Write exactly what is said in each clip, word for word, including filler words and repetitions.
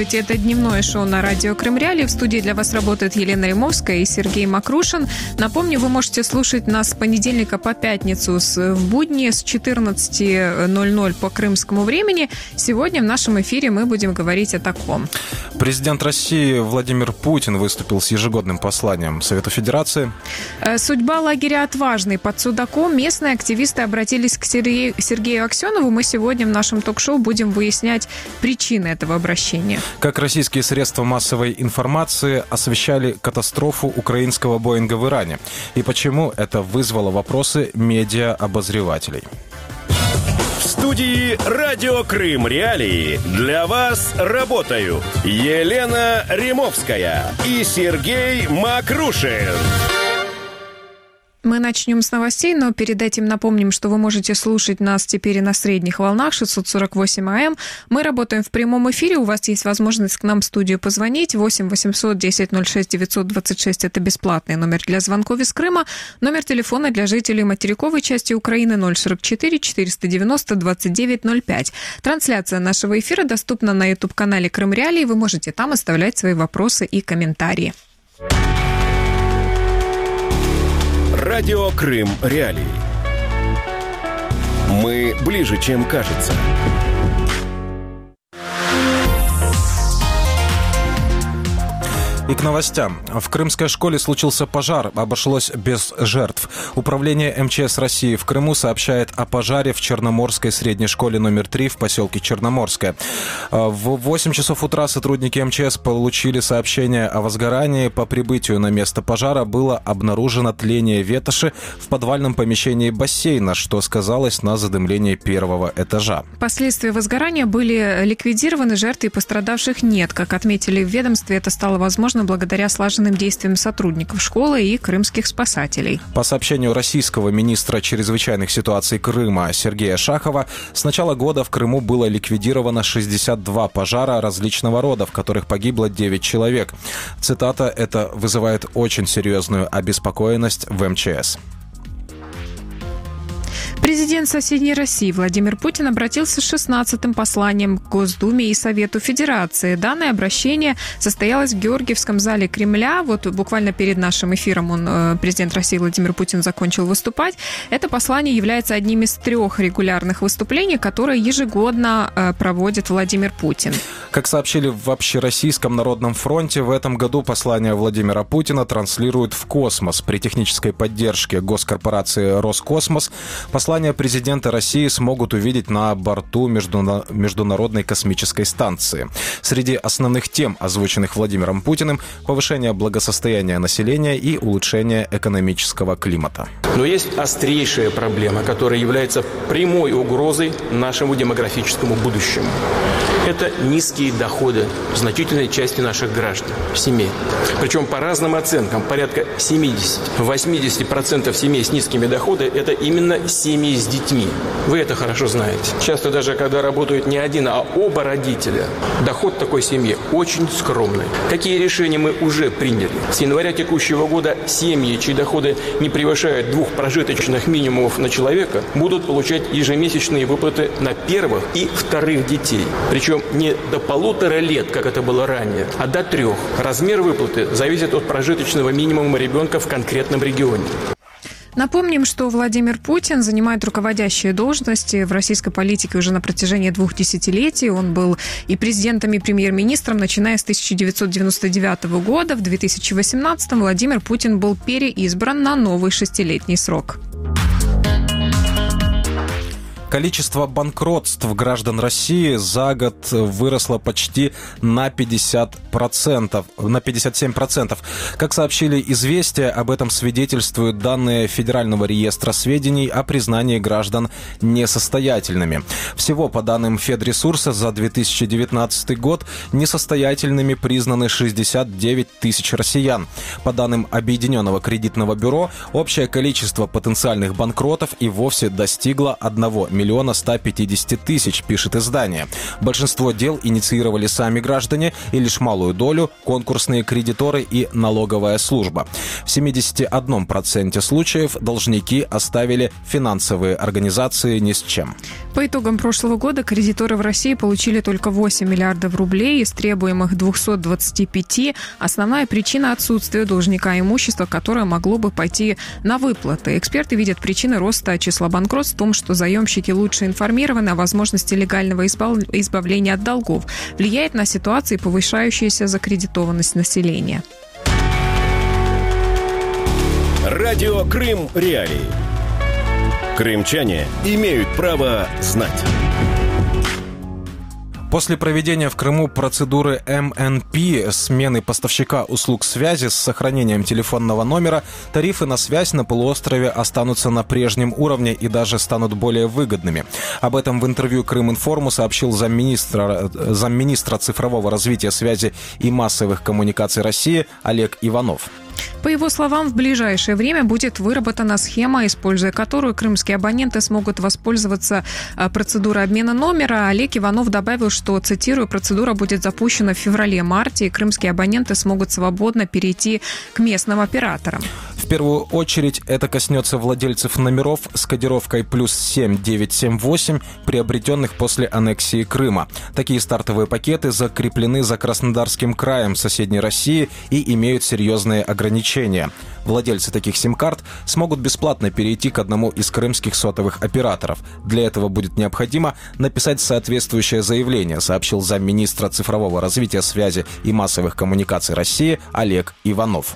Здравствуйте, это дневное шоу на радио Крым Реалии. В студии для вас работают Елена Римовская и Сергей Макрушин. Напомню, вы можете слушать нас с понедельника по пятницу в будни с четырнадцати ноль-ноль по крымскому времени. Сегодня в нашем эфире мы будем говорить о таком. Президент России Владимир Путин выступил с ежегодным посланием Совету Федерации. Судьба лагеря «Отважный» под Судаком. Местные активисты обратились к Сергею, Сергею Аксенову. Мы сегодня в нашем ток-шоу будем выяснять причины этого обращения. Как российские средства массовой информации освещали катастрофу украинского Боинга в Иране. И почему это вызвало вопросы медиа-обозревателей. В студии «Радио Крым Реалии» для вас работают Елена Римовская и Сергей Макрушин. Мы начнем с новостей, но перед этим напомним, что вы можете слушать нас теперь и на средних волнах шестьсот сорок восемь АМ. Мы работаем в прямом эфире, у вас есть возможность к нам в студию позвонить. восемь восемьсот десять ноль шесть девятьсот двадцать шесть – это бесплатный номер для звонков из Крыма. Номер телефона для жителей материковой части Украины ноль сорок четыре четыреста девяносто двадцать девять ноль пять. Трансляция нашего эфира доступна на YouTube-канале Крым Реалии. Вы можете там оставлять свои вопросы и комментарии. Радио Крым Реалии. Мы ближе, чем кажется. И к новостям. В крымской школе случился пожар, обошлось без жертв. Управление эм че эс России в Крыму сообщает о пожаре в Черноморской средней школе номер три в поселке Черноморское. В восемь часов утра сотрудники эм че эс получили сообщение о возгорании. По прибытию на место пожара было обнаружено тление ветоши в подвальном помещении бассейна, что сказалось на задымлении первого этажа. Последствия возгорания были ликвидированы, жертв и пострадавших нет. Как отметили в ведомстве, это стало возможно благодаря слаженным действиям сотрудников школы и крымских спасателей. По сообщению российского министра чрезвычайных ситуаций Крыма Сергея Шахова, с начала года в Крыму было ликвидировано шестьдесят два пожара различного рода, в которых погибло девять человек. Цитата: «Это вызывает очень серьезную обеспокоенность в эм че эс». Президент соседней России Владимир Путин обратился с шестнадцатым посланием к Госдуме и Совету Федерации. Данное обращение состоялось в Георгиевском зале Кремля. Вот буквально перед нашим эфиром он, президент России Владимир Путин, закончил выступать. Это послание является одним из трех регулярных выступлений, которые ежегодно проводит Владимир Путин. Как сообщили в Общероссийском народном фронте, в этом году послание Владимира Путина транслируют в космос при технической поддержке госкорпорации «Роскосмос». Послание президента России смогут увидеть на борту Международной космической станции. Среди основных тем, озвученных Владимиром Путиным, повышение благосостояния населения и улучшение экономического климата. Но есть острейшая проблема, которая является прямой угрозой нашему демографическому будущему. Это низкие доходы значительной части наших граждан, семей. Причем по разным оценкам, порядка семьдесят-восемьдесят процентов семей с низкими доходами – это именно семьи с детьми. Вы это хорошо знаете. Часто даже когда работают не один, а оба родителя, доход такой семьи очень скромный. Какие решения мы уже приняли? С января текущего года семьи, чьи доходы не превышают двух прожиточных минимумов на человека, будут получать ежемесячные выплаты на первых и вторых детей. Причем не до полутора лет, как это было ранее, а до трех. Размер выплаты зависит от прожиточного минимума ребенка в конкретном регионе. Напомним, что Владимир Путин занимает руководящие должности в российской политике уже на протяжении двух десятилетий. Он был и президентом, и премьер-министром, начиная с тысяча девятьсот девяносто девятого года. В две тысячи восемнадцатом Владимир Путин был переизбран на новый шестилетний срок. Количество банкротств граждан России за год выросло почти на пятьдесят процентов, на пятьдесят семь процентов. Как сообщили «Известия», об этом свидетельствуют данные Федерального реестра сведений о признании граждан несостоятельными. Всего, по данным Федресурса, за две тысячи девятнадцатый год несостоятельными признаны шестьдесят девять тысяч россиян. По данным Объединенного кредитного бюро, общее количество потенциальных банкротов и вовсе достигло одного миллиона миллиона ста пятидесяти тысяч, пишет издание. Большинство дел инициировали сами граждане и лишь малую долю – конкурсные кредиторы и налоговая служба. В семидесяти одном проценте случаев должники оставили финансовые организации ни с чем. По итогам прошлого года кредиторы в России получили только восемь миллиардов рублей из требуемых двухсот двадцати пяти. Основная причина – отсутствие должника имущества, которое могло бы пойти на выплаты. Эксперты видят причины роста числа банкротств в том, что заемщики лучше информированы о возможности легального избавления от долгов. Влияет на ситуацию и повышающаяся закредитованность населения. Радио Крым Реалии. Крымчане имеют право знать. После проведения в Крыму процедуры эм эн пи, смены поставщика услуг связи с сохранением телефонного номера, тарифы на связь на полуострове останутся на прежнем уровне и даже станут более выгодными. Об этом в интервью Крыминформу сообщил замминистра, замминистра цифрового развития связи и массовых коммуникаций России Олег Иванов. По его словам, в ближайшее время будет выработана схема, используя которую крымские абоненты смогут воспользоваться процедурой обмена номера. Олег Иванов добавил, что, цитирую, процедура будет запущена в феврале-марте, и крымские абоненты смогут свободно перейти к местным операторам. В первую очередь это коснется владельцев номеров с кодировкой плюс семь девять семь восемь, приобретенных после аннексии Крыма. Такие стартовые пакеты закреплены за Краснодарским краем соседней России и имеют серьезные ограничения. Владельцы таких сим-карт смогут бесплатно перейти к одному из крымских сотовых операторов. Для этого будет необходимо написать соответствующее заявление, сообщил замминистра цифрового развития связи и массовых коммуникаций России Олег Иванов.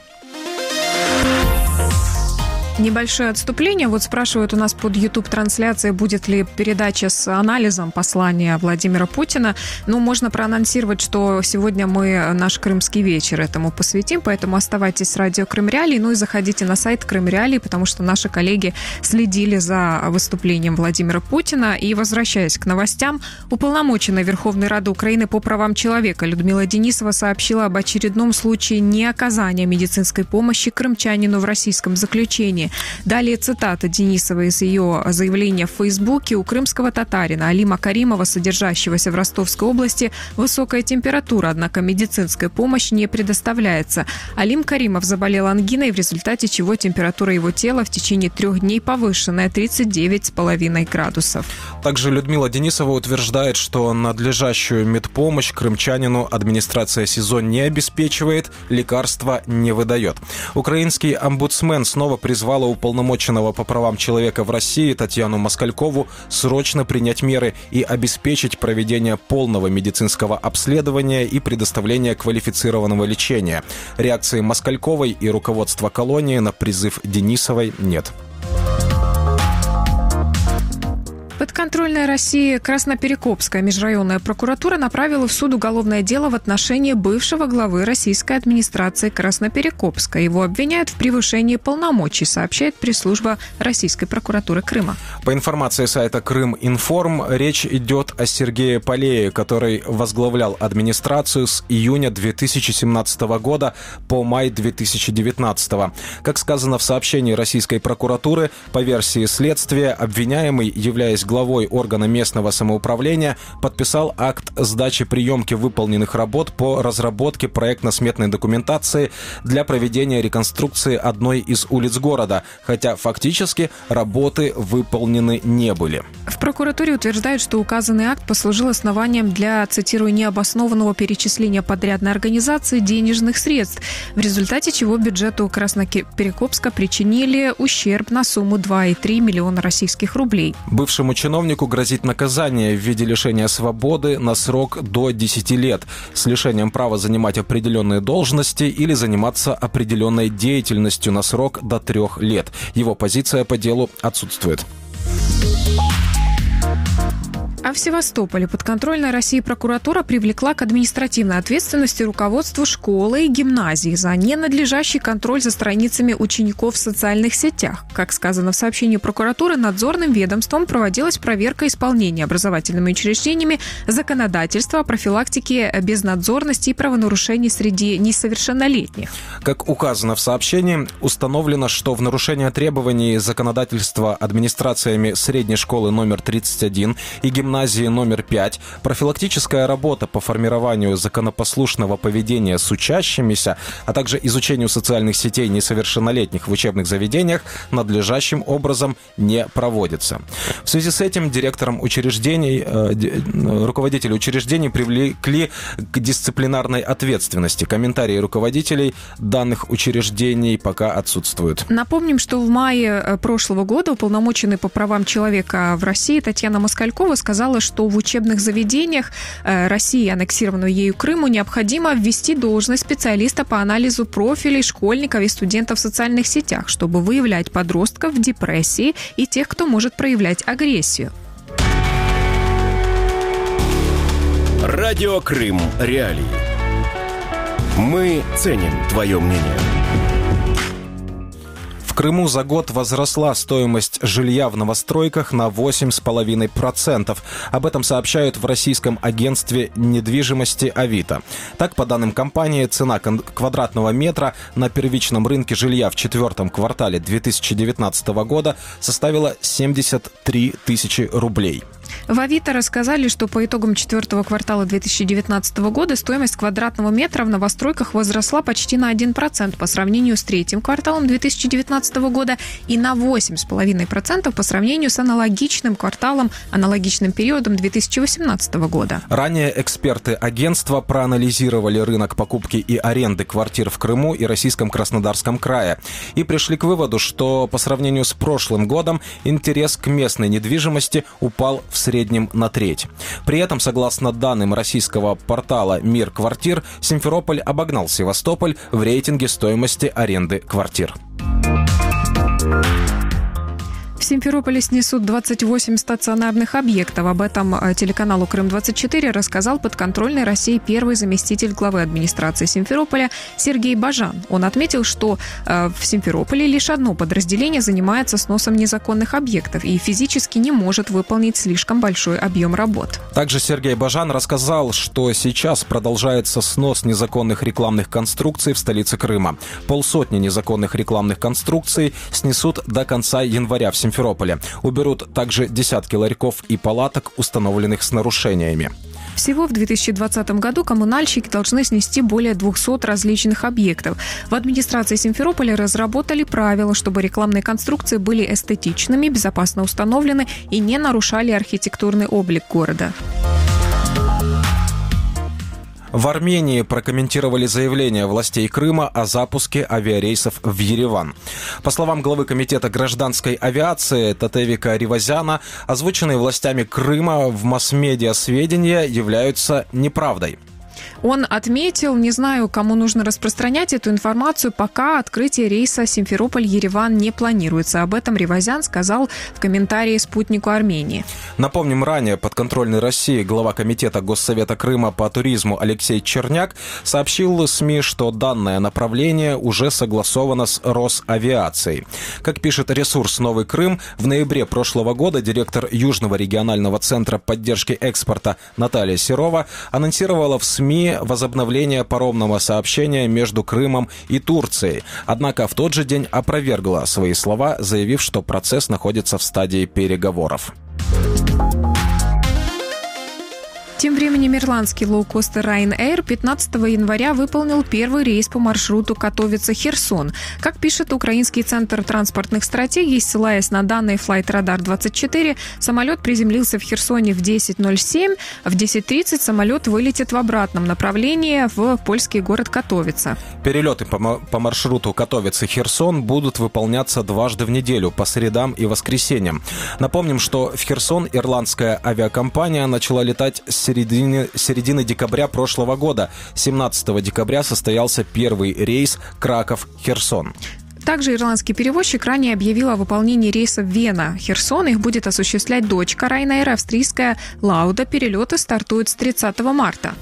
Небольшое отступление. Вот спрашивают у нас под YouTube-трансляцией, будет ли передача с анализом послания Владимира Путина. Ну, можно проанонсировать, что сегодня мы наш крымский вечер этому посвятим, поэтому оставайтесь с радио Крым Реалии, ну и заходите на сайт Крым Реалии, потому что наши коллеги следили за выступлением Владимира Путина. И, возвращаясь к новостям, уполномоченная Верховной Рады Украины по правам человека Людмила Денисова сообщила об очередном случае неоказания медицинской помощи крымчанину в российском заключении. Далее цитата Денисовой из ее заявления в Фейсбуке. У крымского татарина Алима Каримова, содержащегося в Ростовской области, высокая температура, однако медицинская помощь не предоставляется. Алим Каримов заболел ангиной, в результате чего температура его тела в течение трех дней повышенная тридцать девять с половиной градусов. Также Людмила Денисова утверждает, что надлежащую медпомощь крымчанину администрация СИЗО не обеспечивает, лекарства не выдает. Украинский омбудсмен снова призвал уполномоченного по правам человека в России Татьяну Москалькову срочно принять меры и обеспечить проведение полного медицинского обследования и предоставления квалифицированного лечения. Реакции Москальковой и руководства колонии на призыв Денисовой нет. Подконтрольная России Красноперекопская межрайонная прокуратура направила в суд уголовное дело в отношении бывшего главы российской администрации Красноперекопска. Его обвиняют в превышении полномочий, сообщает пресс-служба Российской прокуратуры Крыма. По информации сайта Крыминформ, речь идет о Сергее Полее, который возглавлял администрацию с июня две тысячи семнадцатого года по май две тысячи девятнадцатого. Как сказано в сообщении российской прокуратуры, по версии следствия, обвиняемый, являясь главой органа местного самоуправления, подписал акт сдачи приемки выполненных работ по разработке проектно-сметной документации для проведения реконструкции одной из улиц города, хотя фактически работы выполнены не были. В прокуратуре утверждают, что указанный акт послужил основанием для, цитирую, необоснованного перечисления подрядной организации денежных средств, в результате чего бюджету Красноперекопска причинили ущерб на сумму два и три миллиона российских рублей. Бывшему чиновнику грозит наказание в виде лишения свободы на срок до десяти лет с лишением права занимать определенные должности или заниматься определенной деятельностью на срок до трех лет. Его позиция по делу отсутствует. А в Севастополе подконтрольная России прокуратура привлекла к административной ответственности руководство школы и гимназии за ненадлежащий контроль за страницами учеников в социальных сетях. Как сказано в сообщении прокуратуры, надзорным ведомством проводилась проверка исполнения образовательными учреждениями законодательства о профилактике безнадзорности и правонарушений среди несовершеннолетних. Как указано в сообщении, установлено, что в нарушение требований законодательства администрациями средней школы номер тридцать один и гимназии гимназии номер пять профилактическая работа по формированию законопослушного поведения с учащимися, а также изучению социальных сетей несовершеннолетних в учебных заведениях надлежащим образом не проводится. В связи с этим директорам учреждений, э, руководители учреждений привлекли к дисциплинарной ответственности. Комментарии руководителей данных учреждений пока отсутствуют. Напомним, что в мае прошлого года уполномоченный по правам человека в России Татьяна Москалькова сказала, что в учебных заведениях России, аннексированную ею Крыму, необходимо ввести должность специалиста по анализу профилей школьников и студентов в социальных сетях, чтобы выявлять подростков в депрессии и тех, кто может проявлять агрессию. Радио Крым Реалии. Мы ценим твое мнение. В Крыму за год возросла стоимость жилья в новостройках на восемь целых пять десятых процента. Об этом сообщают в российском агентстве недвижимости «Авито». Так, по данным компании, цена квадратного метра на первичном рынке жилья в четвертом квартале две тысячи девятнадцатого года составила семьдесят три тысячи рублей. В «Авито» рассказали, что по итогам четвертого квартала две тысячи девятнадцатого года стоимость квадратного метра в новостройках возросла почти на один процент по сравнению с третьим кварталом две тысячи девятнадцатого года и на восемь целых пять десятых процента по сравнению с аналогичным кварталом, аналогичным периодом две тысячи восемнадцатого года. Ранее эксперты агентства проанализировали рынок покупки и аренды квартир в Крыму и российском Краснодарском крае и пришли к выводу, что по сравнению с прошлым годом интерес к местной недвижимости упал в среднем на треть. При этом, согласно данным российского портала «Мир квартир», Симферополь обогнал Севастополь в рейтинге стоимости аренды квартир. В Симферополе снесут двадцать восемь стационарных объектов. Об этом телеканалу Крым двадцать четыре рассказал подконтрольный России первый заместитель главы администрации Симферополя Сергей Бажан. Он отметил, что в Симферополе лишь одно подразделение занимается сносом незаконных объектов и физически не может выполнить слишком большой объем работ. Также Сергей Бажан рассказал, что сейчас продолжается снос незаконных рекламных конструкций в столице Крыма. Полсотни незаконных рекламных конструкций снесут до конца января в Симферополе. Симферополе. Уберут также десятки ларьков и палаток, установленных с нарушениями. Всего в две тысячи двадцатом году коммунальщики должны снести более двухсот различных объектов. В администрации Симферополя разработали правила, чтобы рекламные конструкции были эстетичными, безопасно установлены и не нарушали архитектурный облик города. В Армении прокомментировали заявление властей Крыма о запуске авиарейсов в Ереван. По словам главы комитета гражданской авиации Татевика Ривазяна, озвученные властями Крыма в масс-медиа сведения являются неправдой. Он отметил, не знаю, кому нужно распространять эту информацию, пока открытие рейса Симферополь-Ереван не планируется. Об этом Ривазян сказал в комментарии «Спутнику Армении». Напомним, ранее подконтрольный России глава комитета Госсовета Крыма по туризму Алексей Черняк сообщил СМИ, что данное направление уже согласовано с Росавиацией. Как пишет ресурс «Новый Крым», в ноябре прошлого года директор Южного регионального центра поддержки экспорта Наталья Серова анонсировала в СМИ возобновление паромного сообщения между Крымом и Турцией. Однако в тот же день опровергла свои слова, заявив, что процесс находится в стадии переговоров. Тем временем ирландский лоукостер Ryanair пятнадцатого января выполнил первый рейс по маршруту Катовица-Херсон. Как пишет Украинский центр транспортных стратегий, ссылаясь на данные Flightradar двадцать четыре, самолет приземлился в Херсоне в десять ноль семь, в десять тридцать самолет вылетит в обратном направлении в польский город Катовица. Перелеты по, по маршруту Катовица-Херсон будут выполняться дважды в неделю, по средам и воскресеньям. Напомним, что в Херсон ирландская авиакомпания начала летать с середины, середины декабря прошлого года. семнадцатого декабря состоялся первый рейс Краков-Херсон. Также ирландский перевозчик ранее объявил о выполнении рейсов Вена-Херсон. Их будет осуществлять дочка Ryanair, австрийская Lauda. Перелеты стартуют с тридцатого марта.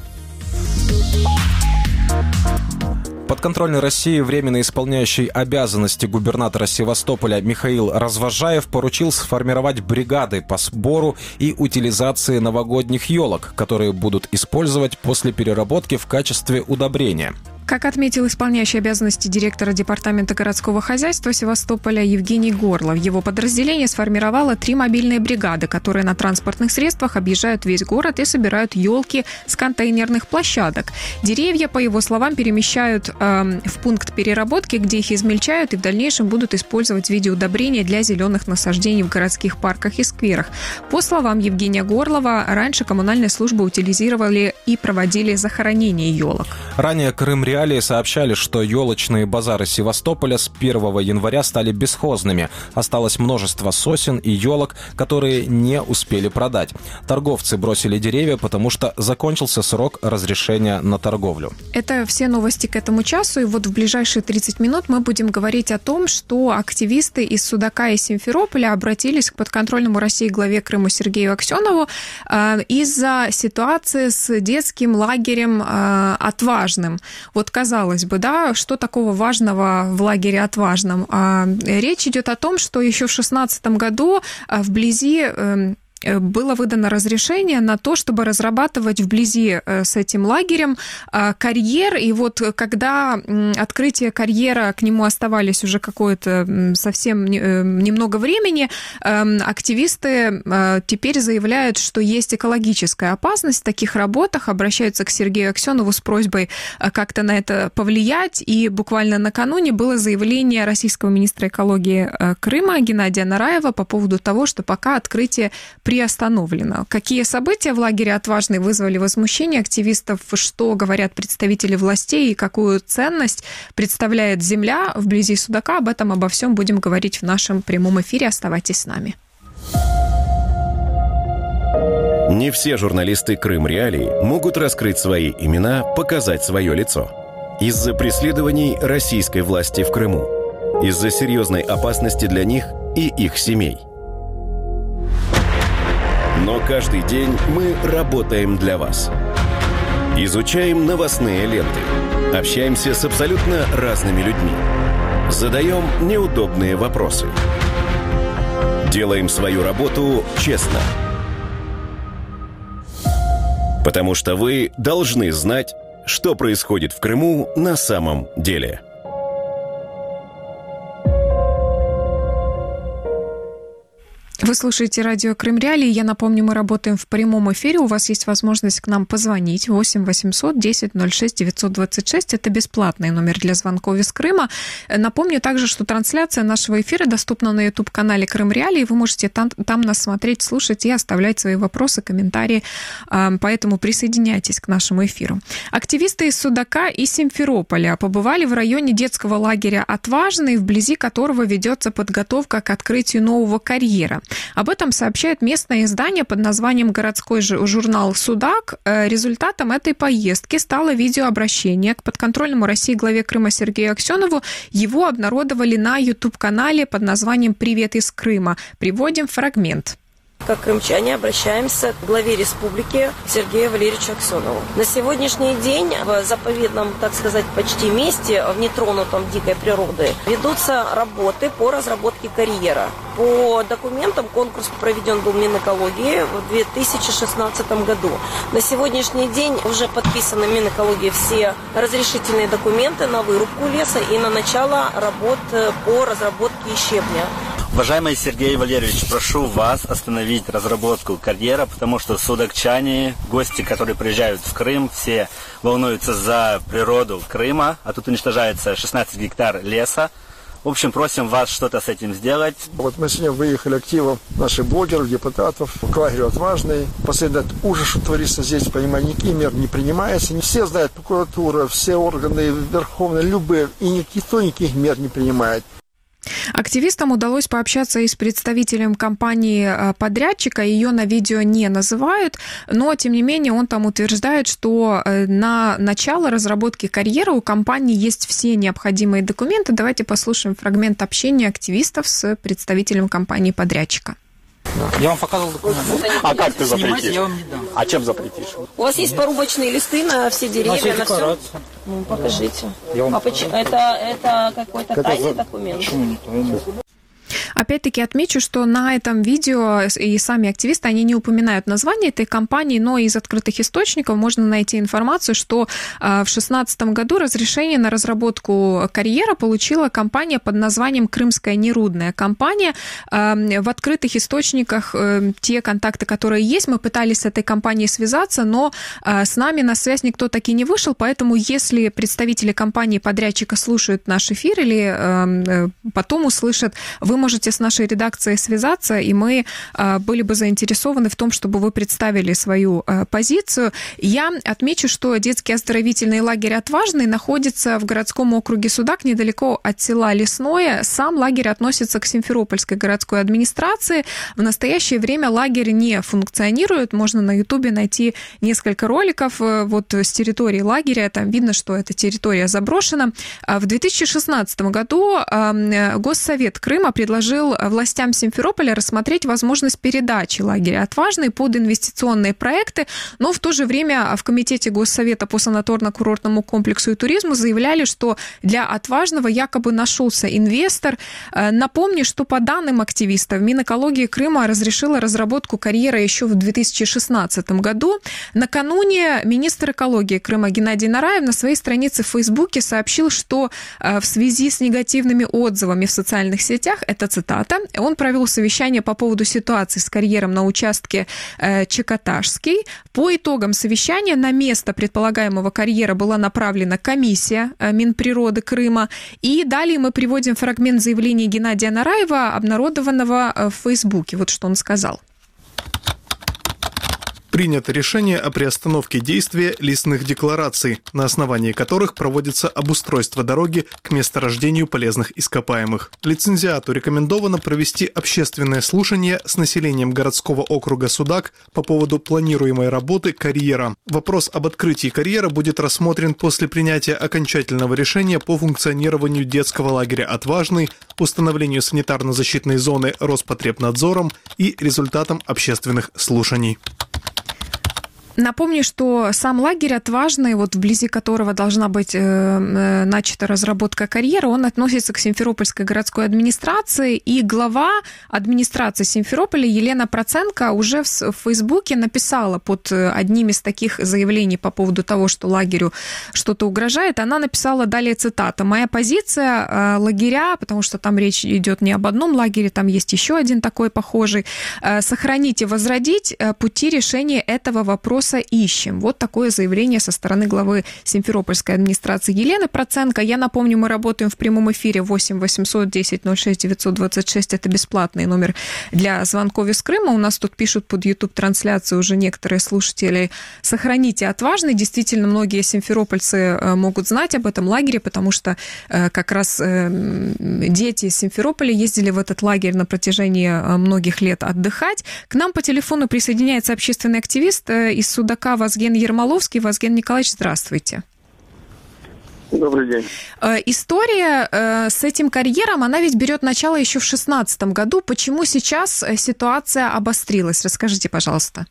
Подконтрольный России временно исполняющий обязанности губернатора Севастополя Михаил Развозжаев поручил сформировать бригады по сбору и утилизации новогодних елок, которые будут использовать после переработки в качестве удобрения. Как отметил исполняющий обязанности директора Департамента городского хозяйства Севастополя Евгений Горлов, его подразделение сформировало три мобильные бригады, которые на транспортных средствах объезжают весь город и собирают елки с контейнерных площадок. Деревья, по его словам, перемещают э, в пункт переработки, где их измельчают и в дальнейшем будут использовать в виде удобрения для зеленых насаждений в городских парках и скверах. По словам Евгения Горлова, раньше коммунальные службы утилизировали и проводили захоронение елок. Ранее Крым Реалии сообщали, что елочные базары Севастополя с первого января стали бесхозными. Осталось множество сосен и елок, которые не успели продать. Торговцы бросили деревья, потому что закончился срок разрешения на торговлю. Это все новости к этому часу. И вот в ближайшие тридцать минут мы будем говорить о том, что активисты из Судака и Симферополя обратились к подконтрольному России главе Крыма Сергею Аксенову э, из-за ситуации с детским лагерем э, «Отважным». Вот, казалось бы, да, что такого важного в лагере «Отважном»? Речь идет о том, что еще в шестнадцатом году вблизи было выдано разрешение на то, чтобы разрабатывать вблизи с этим лагерем карьер. И вот когда открытие карьера, к нему оставались уже какое-то совсем немного времени, активисты теперь заявляют, что есть экологическая опасность в таких работах, обращаются к Сергею Аксенову с просьбой как-то на это повлиять. И буквально накануне было заявление российского министра экологии Крыма Геннадия Нараева по поводу того, что пока открытие приостановлено. Какие события в лагере «Отважный» вызвали возмущение активистов, что говорят представители властей и какую ценность представляет земля вблизи Судака, об этом, обо всем будем говорить в нашем прямом эфире. Оставайтесь с нами. Не все журналисты Крым Реалий могут раскрыть свои имена, показать свое лицо. Из-за преследований российской власти в Крыму. Из-за серьезной опасности для них и их семей. Но каждый день мы работаем для вас. Изучаем новостные ленты. Общаемся с абсолютно разными людьми. Задаем неудобные вопросы. Делаем свою работу честно. Потому что вы должны знать, что происходит в Крыму на самом деле. Вы слушаете радио Крым Реалии. Я напомню, мы работаем в прямом эфире. У вас есть возможность к нам позвонить. восемь восемьсот десять ноль шесть девятьсот двадцать шесть. Это бесплатный номер для звонков из Крыма. Напомню также, что трансляция нашего эфира доступна на YouTube-канале Крым Реалии. Вы можете там, там нас смотреть, слушать и оставлять свои вопросы, комментарии. Поэтому присоединяйтесь к нашему эфиру. Активисты из Судака и Симферополя побывали в районе детского лагеря «Отважный», вблизи которого ведется подготовка к открытию нового карьера. Об этом сообщает местное издание под названием «Городской журнал Судак». Результатом этой поездки стало видеообращение к подконтрольному России главе Крыма Сергею Аксенову. Его обнародовали на YouTube-канале под названием «Привет из Крыма». Приводим фрагмент. Как крымчане обращаемся к главе республики Сергею Валерьевичу Аксенову. На сегодняшний день в заповедном, так сказать, почти месте, в нетронутом дикой природы, ведутся работы по разработке карьера. По документам конкурс проведен был Минэкологии в две тысячи шестнадцатом году. На сегодняшний день уже подписаны Минэкологии все разрешительные документы на вырубку леса и на начало работ по разработке щебня. Уважаемый Сергей Валерьевич, прошу вас остановить разработку карьера, потому что судакчане, гости, которые приезжают в Крым, все волнуются за природу Крыма, а тут уничтожается шестнадцать гектар леса. В общем, просим вас что-то с этим сделать. Вот мы сегодня выехали активом наших блогеров, депутатов к лагерю «Отважный». Последний этот ужас, что творится здесь, понимаю, никаких мер не принимается. Все знают, прокуратура, все органы верховные, любые, и никто никаких мер не принимает. Активистам удалось пообщаться и с представителем компании-подрядчика. Ее на видео не называют, но, тем не менее, он там утверждает, что на начало разработки карьеры у компании есть все необходимые документы. Давайте послушаем фрагмент общения активистов с представителем компании-подрядчика. Я вам показывал документы. А как ты запретишь? Снимать я вам не дам. А чем запретишь? У вас есть порубочные листы на все деревья, на все? Ну, покажите. Вам... А почему? Это, это какой-то это тайный за... документ? Почему не тайный? Опять-таки отмечу, что на этом видео и сами активисты, они не упоминают название этой компании, но из открытых источников можно найти информацию, что в две тысячи шестнадцатом году разрешение на разработку карьера получила компания под названием «Крымская нерудная компания». В открытых источниках те контакты, которые есть, мы пытались с этой компанией связаться, но с нами на связь никто таки не вышел, поэтому если представители компании-подрядчика слушают наш эфир или потом услышат, вы можете с нашей редакцией связаться, и мы э, были бы заинтересованы в том, чтобы вы представили свою э, позицию. Я отмечу, что детский оздоровительный лагерь «Отважный» находится в городском округе Судак, недалеко от села Лесное. Сам лагерь относится к Симферопольской городской администрации. В настоящее время лагерь не функционирует. Можно на Ютубе найти несколько роликов э, вот с территории лагеря. Там видно, что эта территория заброшена. В две тысячи шестнадцатом году э, Госсовет Крыма предложил властям Симферополя рассмотреть возможность передачи лагеря «Отважный» под инвестиционные проекты, но в то же время в Комитете Госсовета по санаторно-курортному комплексу и туризму заявляли, что для «Отважного» якобы нашелся инвестор. Напомню, что по данным активистов, Минэкология Крыма разрешила разработку карьера еще в две тысячи шестнадцатом году. Накануне министр экологии Крыма Геннадий Нараев на своей странице в Фейсбуке сообщил, что в связи с негативными отзывами в социальных сетях, это цитата, он провел совещание по поводу ситуации с карьером на участке э, Чекоташский. По итогам совещания на место предполагаемого карьера была направлена комиссия э, Минприроды Крыма. И далее мы приводим фрагмент заявления Геннадия Нараева, обнародованного э, в Фейсбуке. Вот что он сказал. Принято решение о приостановке действия лесных деклараций, на основании которых проводится обустройство дороги к месторождению полезных ископаемых. Лицензиату рекомендовано провести общественное слушание с населением городского округа Судак по поводу планируемой работы карьера. Вопрос об открытии карьера будет рассмотрен после принятия окончательного решения по функционированию детского лагеря «Отважный», установлению санитарно-защитной зоны Роспотребнадзором и результатам общественных слушаний. Напомню, что сам лагерь «Отважный», вот вблизи которого должна быть э, начата разработка карьеры, он относится к Симферопольской городской администрации, и глава администрации Симферополя Елена Проценко уже в, в Фейсбуке написала под одним из таких заявлений по поводу того, что лагерю что-то угрожает, она написала далее цитата: «Моя позиция э, лагеря, потому что там речь идет не об одном лагере, там есть еще один такой похожий, э, сохранить и возродить э, пути решения этого вопроса ищем». Вот такое заявление со стороны главы Симферопольской администрации Елены Проценко. Я напомню, мы работаем в прямом эфире восемь восемьсот десять ноль шесть девятьсот двадцать шесть. Это бесплатный номер для звонков из Крыма. У нас тут пишут под YouTube-трансляцию уже некоторые слушатели: сохраните «Отважный». Действительно, многие симферопольцы могут знать об этом лагере, потому что как раз дети из Симферополя ездили в этот лагерь на протяжении многих лет отдыхать. К нам по телефону присоединяется общественный активист из Судака Вазген Ермоловский. Вазген Николаевич, здравствуйте. Добрый день. История с этим карьером, она ведь берет начало еще в шестнадцатом году. Почему сейчас ситуация обострилась? Расскажите, пожалуйста.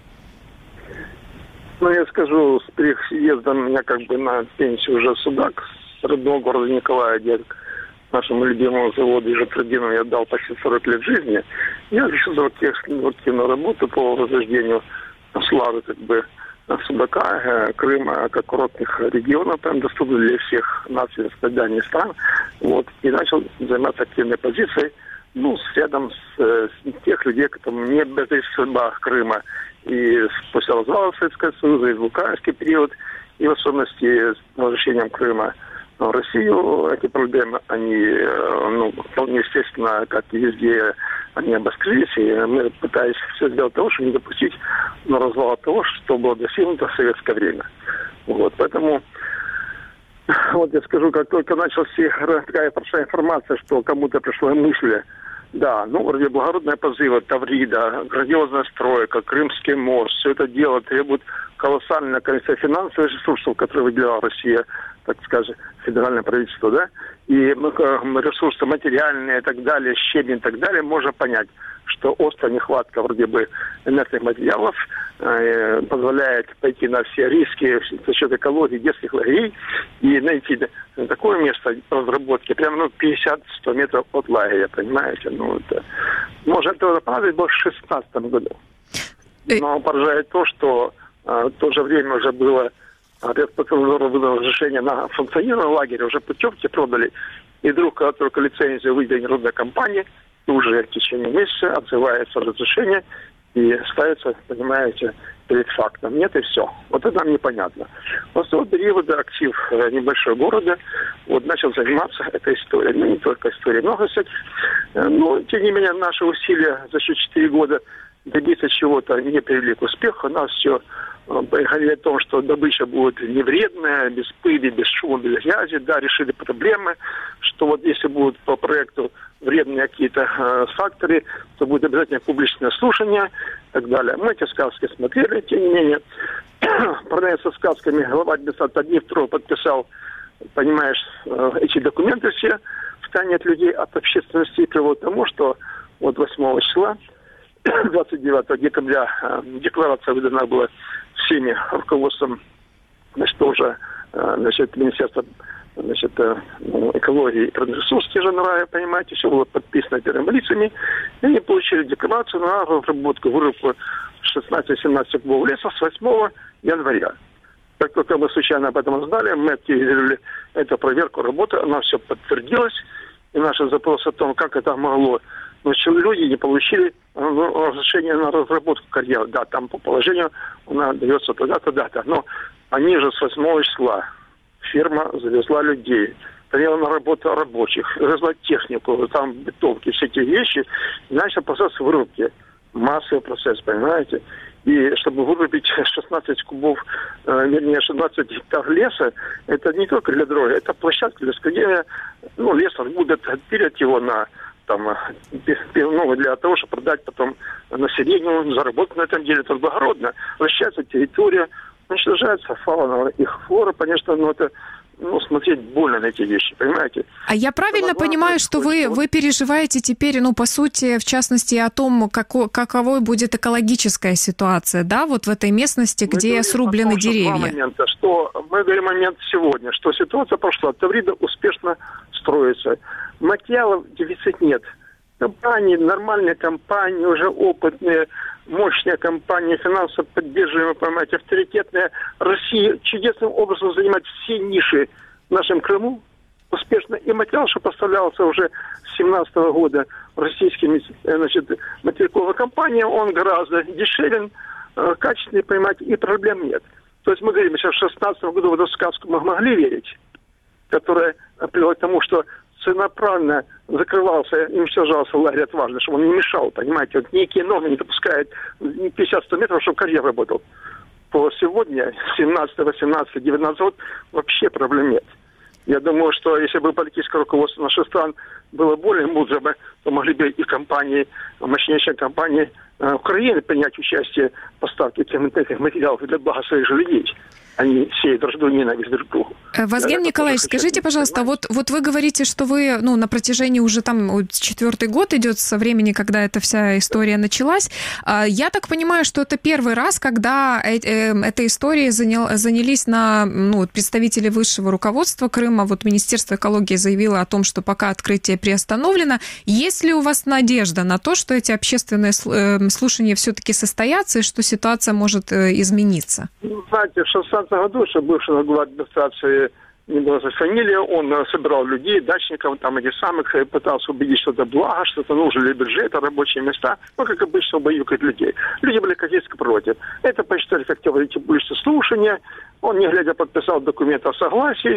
Ну, я скажу, с приездом меня как бы на пенсию уже в Судак, с родного города Николая, где нашему любимому заводу Ижетрудину я отдал почти сорок лет жизни. Я решил в активную работу по возрождению славы как бы Судака, Крыма, как курортных регионов, там доступны для всех наций, распределений стран. Вот. И начал заниматься активной позицией, ну, с рядом с, с тех людей, которые не без судьба Крыма. И после развала Советского Союза, и в Луканский период, и в особенности с возвращением Крыма в Россию, эти проблемы, они, ну, вполне естественно, как и везде, они обострились, и мы пытались все сделать того, чтобы не допустить ну, развала того, что было достигнуто в советское время. Вот, поэтому, ну, в, в, естественно, как и везде, они обострились, и мы пытались все сделать того, чтобы не допустить ну, развала того, что было достигнуто в советское время. Вот, поэтому, ну, в, в, естественно, как и везде, они обострились, и мы пытались все сделать того, чтобы не допустить ну, развала того, что было достигнуто в советское время. Вот, поэтому, Вот я скажу, как только началась такая большая информация, что кому-то пришла мысль, да, ну, вроде благородные позывы, Таврида, грандиозная стройка, Крымский мост, все это дело требует колоссальное количество финансовых ресурсов, которые выделяла Россия, так скажем, федеральное правительство, да, и ресурсы материальные и так далее, щебень и так далее, можно понять, что острая нехватка вроде бы инертных материалов э, позволяет пойти на все риски за счет экологии детских лагерей и найти такое место разработки прямо ну, пятьдесят-сто метров от лагеря, понимаете? Ну, это, может, это понадобится было в шестнадцатом году. Но поражает то, что э, в то же время уже было было разрешение на функционирование лагеря, уже путевки продали, и вдруг, когда только лицензию выйдет народная компания, уже в течение месяца отзывается разрешение и ставится, понимаете, перед фактом. Нет, и все. Вот это нам непонятно. После вот периода актив небольшого города вот начал заниматься этой историей. Ну, не только историей, много всяких. Но, тем не менее, наши усилия за счет четыре года добиться чего-то не привели к успеху. У нас все говорили о том, что добыча будет не вредная, без пыли, без шума, без грязи. Да, решили проблемы, что вот если будут по проекту вредные какие-то э, факторы, то будет обязательно публичное слушание и так далее. Мы эти сказки смотрели, тем не менее, продается сказками, глава администрации одни, второй подписал, понимаешь, э, эти документы все в тайне от людей, от общественности, и приводит к тому, что вот восьмого числа, двадцать девятого декабря, э, декларация выдана была всеми руководством, значит, тоже, э, значит, Министерства значит, экологии и ресурсов Жанрая, понимаете, все было подписано первыми лицами, и они получили декларацию на разработку, вырубку шестнадцать-семнадцать кубов леса с восьмого января. Как только мы случайно об этом узнали, мы активировали эту проверку работы, она все подтвердилась, и наши запросы о том, как это могло, но люди не получили разрешение на разработку карьеры. Да, там по положению она дается туда-то, дата, но они же с восьмого числа фирма завезла людей, приняла на работу рабочих, завезла технику, там бетонки, все эти вещи, и начал процесс вырубки. Массовый процесс, понимаете? И чтобы вырубить шестнадцать кубов, э, вернее, шестнадцать гектар леса, это не только для дороги, это площадка для складения, ну, леса будут отпилить его на там, ну, для того, чтобы продать потом населению, заработать на этом деле, это благородно. Вращается территория, уничтожается фауна и флора, конечно, но это, ну, смотреть больно на эти вещи, понимаете? А я правильно Главное, понимаю, что вы, вы переживаете теперь, ну, по сути, в частности, о том, како, каковой будет экологическая ситуация, да, вот в этой местности, мы где срублены том, деревья? Два момента, что мы говорим момент сегодня, что ситуация прошла, Таврида успешно строится, материалов дефицит нет. Компании, нормальные компании, уже опытные, мощные компании, финансово поддерживаемые, понимаете, авторитетные. Россия чудесным образом занимает все ниши в нашем Крыму успешно. И материал, что поставлялся уже с семнадцатого года российскими, значит, материковыми компаниями, он гораздо дешевен, качественный, понимаете, и проблем нет. То есть мы говорим, сейчас в шестнадцатом году в эту сказку мы могли верить, которая привела к тому, что целенаправленно закрывался и уничтожался лагерь отважный, чтобы он не мешал, понимаете, вот некие нормы не допускают пятьдесят-сто метров, чтобы карьер работал. По сегодня, семнадцатый, восемнадцатый, девятнадцатый год, вообще проблем нет. Я думаю, что если бы политическое руководство наших стран было более мудрым, то могли бы и компании, мощнейшие компании э, Украины принять участие в поставке этих материалов для блага своих же людей. Они сеют вражду и ненависть друг к другу. Вазген Николаевич, скажите, пожалуйста, вот, вот вы говорите, что вы, ну, на протяжении уже там четвертый год идет со времени, когда эта вся история началась. Я так понимаю, что это первый раз, когда э, э, этой историей занял, занялись на, ну, представители высшего руководства Крыма. Вот Министерство экологии заявило о том, что пока открытие приостановлено. Есть ли у вас надежда на то, что эти общественные слушания все-таки состоятся и что ситуация может измениться? Знаете, в шестнадцатом году, что бывший глава администрации, не была фамилия, он собирал людей, дачников, там этих самых, пытался убедить, что это благо, что это нужны бюджеты, рабочие места, ну, как обычно, убаюкать людей. Люди были категорически против. Это посчитали как теоретическое публичное слушание. Он, не глядя, подписал документ о согласии, как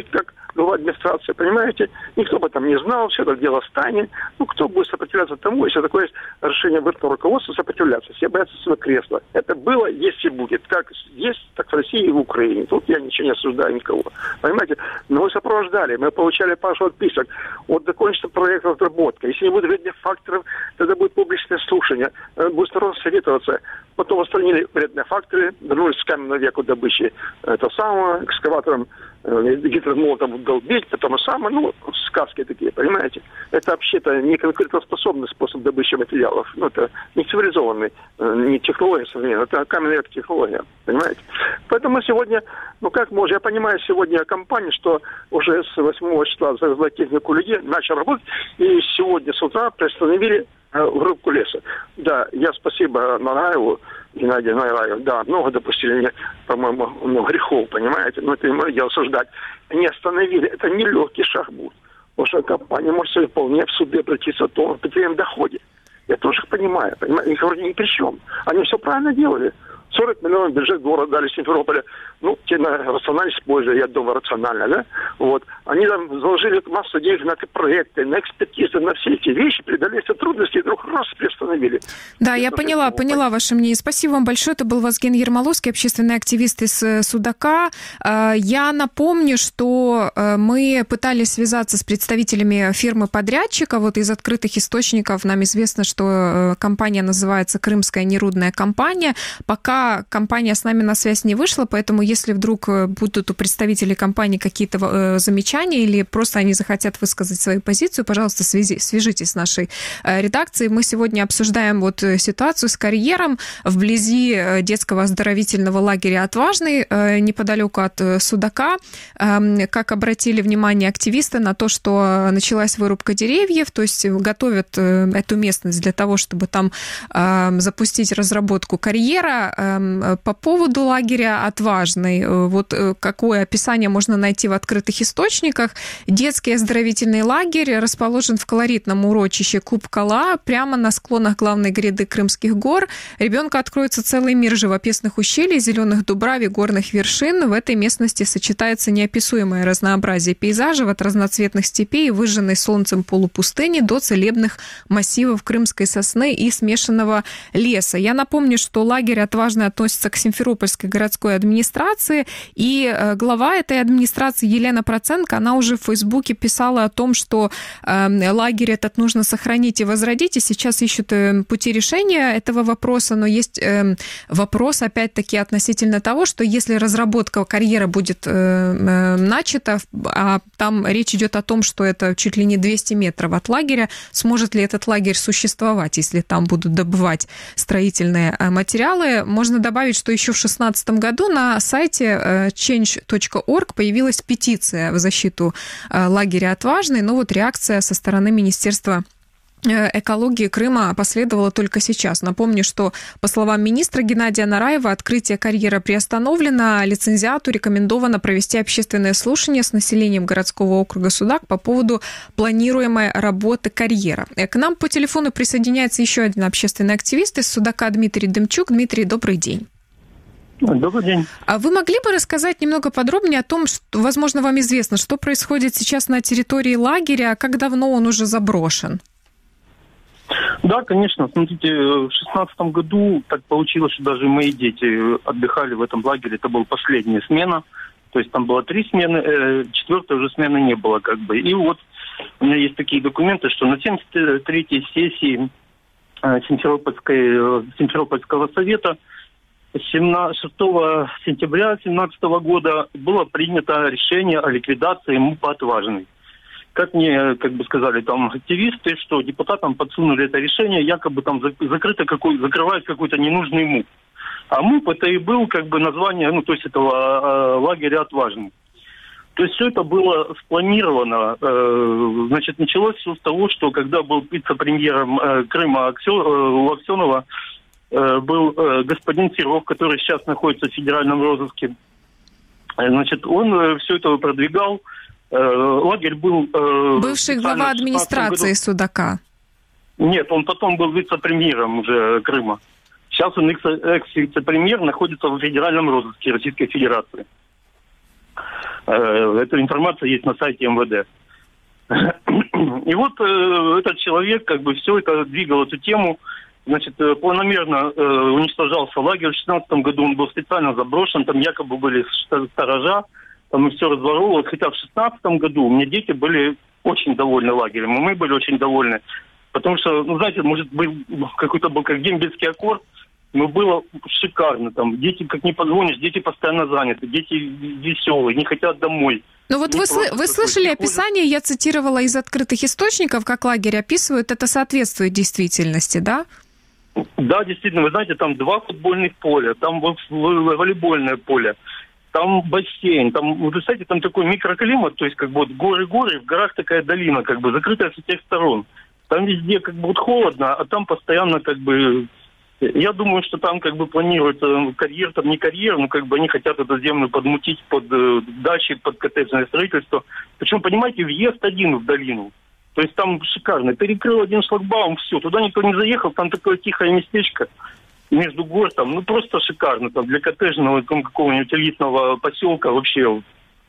глава администрации, понимаете? Никто об этом не знал, все это дело станет. Ну, кто будет сопротивляться тому, если такое решение высокого руководства, сопротивляться? Все боятся своего кресла. Это было, есть и будет. Как есть, так в России и в Украине. Тут я ничего не осуждаю никого. Понимаете? Но мы сопровождали, мы получали пару отписок. Вот закончится проект разработка. Если не будет вредных факторов, тогда будет публичное слушание. Будет сторон советоваться. Потом устранили вредные факторы, вернулись к каменному веку добычи. Это самое, экскаватором гидромолотом долбить, потом и самое, ну, сказки такие, понимаете? Это вообще-то не конкурентоспособный способ добычи материалов. Ну, это не цивилизованный, не технология современная, это каменная века технология, понимаете? Поэтому сегодня, ну как можно, я понимаю сегодня компания, что уже с восьмого числа завезла технику людей, начал работать, и сегодня с утра приостановили вырубку леса. Да, я спасибо Нараеву, Геннадию Нараеву, да, много допустили мне, по-моему, много грехов, понимаете, но это не мое дело осуждать. Они остановили, это нелегкий шаг будет. Потому что компания может себе вполне в суде обратиться о том, о потерянном доходе. Я тоже их понимаю, понимаете, их вроде ни при чем. Они все правильно делали. сорок миллионов бюджет города дали Симферополя. Ну, те на рационально используют, я думаю, рационально, да? Вот. Они там заложили массу денег на проекты, на экспертизы, на все эти вещи, преодолели все трудности и вдруг раз приостановили. Да, я поняла, поняла ваше мнение. Спасибо вам большое. Это был Вазген Ермоловский, общественный активист из Судака. Я напомню, что мы пытались связаться с представителями фирмы-подрядчика. Вот из открытых источников нам известно, что компания называется «Крымская нерудная компания». Пока компания с нами на связь не вышла, поэтому если вдруг будут у представителей компании какие-то замечания или просто они захотят высказать свою позицию, пожалуйста, связи, свяжитесь с нашей редакцией. Мы сегодня обсуждаем вот ситуацию с карьером вблизи детского оздоровительного лагеря «Отважный», неподалеку от Судака. Как обратили внимание активисты на то, что началась вырубка деревьев, то есть готовят эту местность для того, чтобы там запустить разработку карьера. По поводу лагеря «Отважный», вот какое описание можно найти в открытых источниках. Детский оздоровительный лагерь расположен в колоритном урочище Куб-Кала, прямо на склонах главной гряды Крымских гор. Ребенку откроется целый мир живописных ущелий, зеленых дубравий, горных вершин. В этой местности сочетается неописуемое разнообразие пейзажей от разноцветных степей, выжженной солнцем полупустыни, до целебных массивов крымской сосны и смешанного леса. Я напомню, что лагерь «Отважный» относится к Симферопольской городской администрации, и глава этой администрации Елена Проценко, она уже в Фейсбуке писала о том, что лагерь этот нужно сохранить и возродить, и сейчас ищут пути решения этого вопроса, но есть вопрос, опять-таки, относительно того, что если разработка карьера будет начата, а там речь идет о том, что это чуть ли не двести метров от лагеря, сможет ли этот лагерь существовать, если там будут добывать строительные материалы? Можно добавить, что еще в две тысячи шестнадцатом году на сайте чендж точка орг появилась петиция в защиту лагеря «Отважный», но вот реакция со стороны Министерства экологии Крыма последовало только сейчас. Напомню, что, по словам министра Геннадия Нараева, открытие карьера приостановлено, лицензиату рекомендовано провести общественное слушание с населением городского округа Судак по поводу планируемой работы карьера. К нам по телефону присоединяется еще один общественный активист из Судака Дмитрий Демчук. Дмитрий, добрый день. Добрый день. А вы могли бы рассказать немного подробнее о том, что, возможно, вам известно, что происходит сейчас на территории лагеря, как давно он уже заброшен? Да, конечно. Смотрите, в шестнадцатом году так получилось, что даже мои дети отдыхали в этом лагере. Это была последняя смена. То есть там было три смены, э, четвертой уже смены не было как бы. И вот у меня есть такие документы, что на семьдесят третьей сессии э, Симферопольской, Симферопольского совета шестого сентября две тысячи семнадцатого года было принято решение о ликвидации МУП «Отважный». Как мне, как бы сказали там активисты, что депутатам подсунули это решение, якобы там закрыто какой, закрывает какой-то ненужный МУП. А МУП это и был как бы название, ну то есть этого э, лагеря «Отважный». То есть все это было спланировано. Э, значит, началось все с того, что когда был вице-премьером э, Крыма Аксё, э, у Аксенова, был э, господин Серов, который сейчас находится в федеральном розыске. Значит, он э, все это продвигал. Э, лагерь был... Э, Бывший глава администрации году. Судака. Нет, он потом был вице-премьером уже Крыма. Сейчас он экс-вице-премьер, находится в федеральном розыске Российской Федерации. Эта информация есть на сайте эм вэ дэ. И вот этот человек как бы все это двигал, эту тему. Значит, планомерно уничтожался лагерь. В две тысячи шестнадцатом году он был специально заброшен. Там якобы были сторожа. Там все разворовывалось. Хотя в две тысячи шестнадцатом году у меня дети были очень довольны лагерем. И мы были очень довольны. Потому что, ну, знаете, может быть, какой-то был как дембельский аккорд. Но было шикарно. Там дети, как не позвонишь, дети постоянно заняты. Дети веселые, не хотят домой. Ну вот вы, сл- вы слышали описание, я цитировала из открытых источников, как лагерь описывают, это соответствует действительности, да? Да, действительно, вы знаете, там два футбольных поля, там волейбольное поле, там бассейн, там, вы представляете, там такой микроклимат, то есть как бы вот горы-горы, в горах такая долина, как бы закрытая со всех сторон. Там везде как бы вот холодно, а там постоянно как бы... Я думаю, что там как бы планируется карьер, там не карьер, но как бы они хотят эту землю подмутить под э, дачи, под коттеджное строительство. Причем, понимаете, въезд один в долину. То есть там шикарно. Перекрыл один шлагбаум, все, туда никто не заехал, там такое тихое местечко между гор, там, ну просто шикарно. Там для коттеджного какого-нибудь элитного поселка вообще...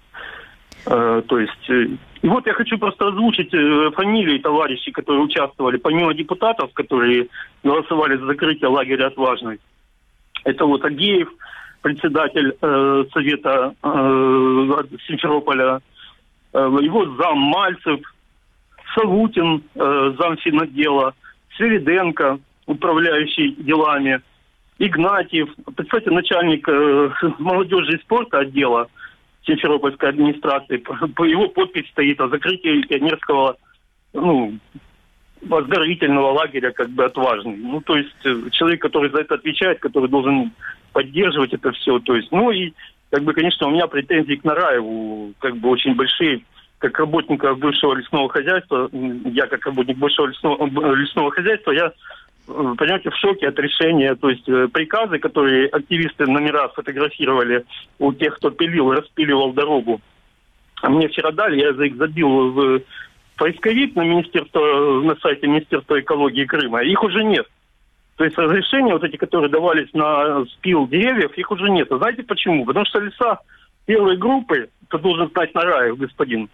Э, то есть... Э, И вот я хочу просто озвучить э, фамилии товарищей, которые участвовали, помимо депутатов, которые голосовали за закрытие лагеря «Отважный». Это вот Агеев, председатель э, Совета э, Симферополя, э, его зам Мальцев, Савутин, э, зам финотдела, Свириденко, управляющий делами, Игнатьев, кстати, начальник э, молодежи и спорта отдела Симферопольской администрации, по его подпись стоит о закрытии пионерского, ну, оздоровительного лагеря, как бы «Отважный». Ну, то есть человек, который за это отвечает, который должен поддерживать это все. То есть, ну и, как бы, конечно, у меня претензии к Нараеву, как бы, очень большие, как работника бывшего лесного хозяйства. Я, как работник бывшего лесного, лесного хозяйства, я, понимаете, в шоке от решения. То есть приказы, которые активисты номера сфотографировали у тех, кто пилил и распиливал дорогу, а мне вчера дали, я за их забил в поисковик на министерство, на сайте Министерства экологии Крыма, их уже нет. То есть разрешения вот эти, которые давались на спил деревьев, их уже нет. А знаете почему? Потому что леса первой группы, это должен знать Нараев, господин,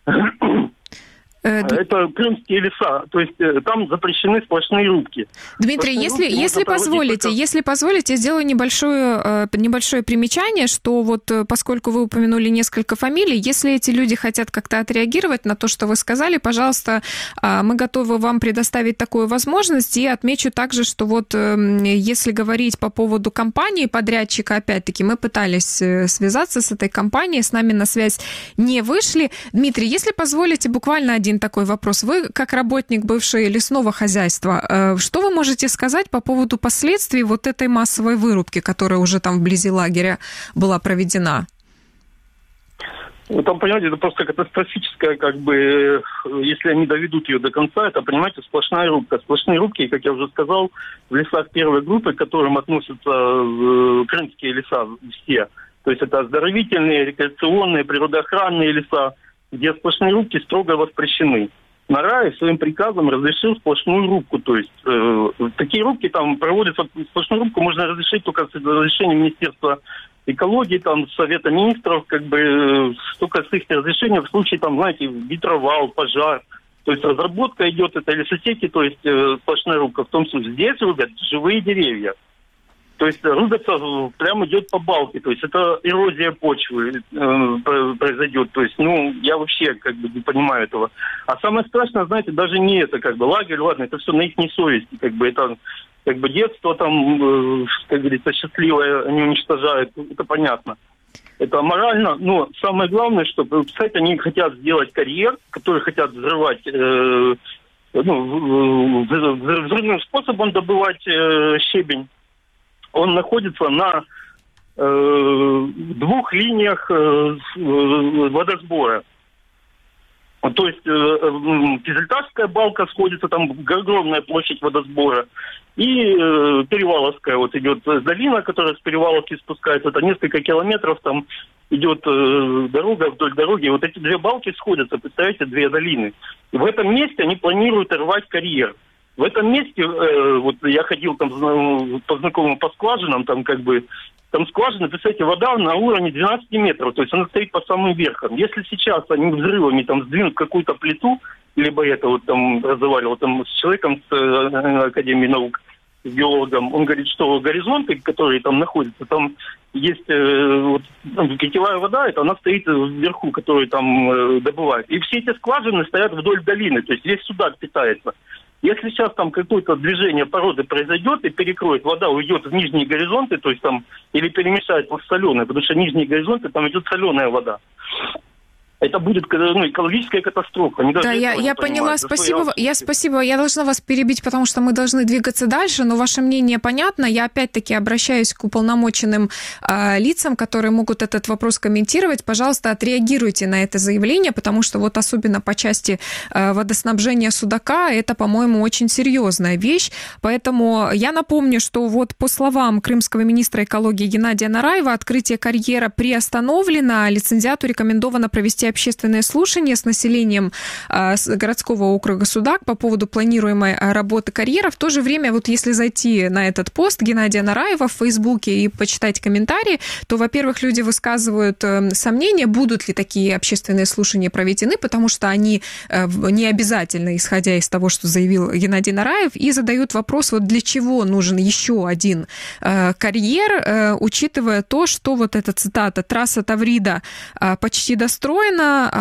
это крымские леса, то есть там запрещены сплошные рубки. Дмитрий, если, если позволите, только... если позволите, я сделаю небольшое, небольшое примечание, что вот поскольку вы упомянули несколько фамилий, если эти люди хотят как-то отреагировать на то, что вы сказали, пожалуйста, мы готовы вам предоставить такую возможность, и отмечу также, что вот если говорить по поводу компании, подрядчика, опять-таки, мы пытались связаться с этой компанией, с нами на связь не вышли. Дмитрий, если позволите, буквально один такой вопрос. Вы, как работник бывшего лесного хозяйства, что вы можете сказать по поводу последствий вот этой массовой вырубки, которая уже там вблизи лагеря была проведена? Ну, там, понимаете, это просто катастрофическая, как бы, если они доведут ее до конца, это, понимаете, сплошная рубка. Сплошные рубки, как я уже сказал, в лесах первой группы, к которым относятся э, крымские леса все. То есть это оздоровительные, рекреационные, природоохранные леса, где сплошные рубки строго воспрещены. Нараев своим приказом разрешил сплошную рубку. То есть э, такие рубки там проводятся, сплошную рубку можно разрешить только с разрешения Министерства экологии, там, Совета министров, как бы, э, только с их разрешения в случае, там, знаете, ветровал, пожар. То есть разработка идет этой лесосети, то есть э, сплошная рубка. В том случае, здесь рубят живые деревья. То есть рубятся, прямо идет по балке. То есть это эрозия почвы э, произойдет. То есть, ну, я вообще как бы не понимаю этого. А самое страшное, знаете, даже не это, как бы, лагерь, ладно, это все на их совести. Как бы это, как бы, детство там, э, как говорится, счастливое они уничтожают. Это понятно. Это морально. Но самое главное, что, кстати, они хотят сделать карьер, которые хотят взрывать, э, ну, взрывным способом добывать э, щебень. Он находится на э, двух линиях э, водосбора. То есть э, Кизельташская балка сходится, там огромная площадь водосбора. И э, Переваловская вот идет долина, которая с Переваловки спускается. Это несколько километров, там идет э, дорога вдоль дороги. Вот эти две балки сходятся, представляете, две долины. И в этом месте они планируют рвать карьер. В этом месте, э, вот я ходил там по знакомым по скважинам, там как бы, там скважина, представьте, вода на уровне двенадцать метров, то есть она стоит по самым верхам. Если сейчас они взрывами там сдвинут какую-то плиту, либо это вот там разговаривал там с человеком с э, Академии наук, с геологом, он говорит, что горизонты, которые там находятся, там есть э, вот, питьевая вода, это она стоит вверху, которую там э, добывают. И все эти скважины стоят вдоль долины, то есть весь Судак питается. Если сейчас там какое-то движение породы произойдет и перекроет, вода уйдет в нижние горизонты, то есть там, или перемешает в соленое, потому что нижние горизонты, там идет соленая вода. Это будет ну, экологическая катастрофа. Они да, я, я поняла. Спасибо. Я спасибо. Я должна вас перебить, потому что мы должны двигаться дальше, но ваше мнение понятно. Я опять-таки обращаюсь к уполномоченным э, лицам, которые могут этот вопрос комментировать. Пожалуйста, отреагируйте на это заявление, потому что вот особенно по части э, водоснабжения Судака это, по-моему, очень серьезная вещь. Поэтому я напомню, что вот по словам крымского министра экологии Геннадия Нараева, открытие карьера приостановлено, лицензиату рекомендовано провести общественное слушание с населением э, с городского округа Судак по поводу планируемой э, работы карьера. В то же время, вот если зайти на этот пост Геннадия Нараева в Фейсбуке и почитать комментарии, то, во-первых, люди высказывают э, сомнения, будут ли такие общественные слушания проведены, потому что они э, не обязательно, исходя из того, что заявил Геннадий Нараев, и задают вопрос, вот для чего нужен еще один э, карьер, э, учитывая то, что вот эта цитата «Трасса Таврида э, почти достроена,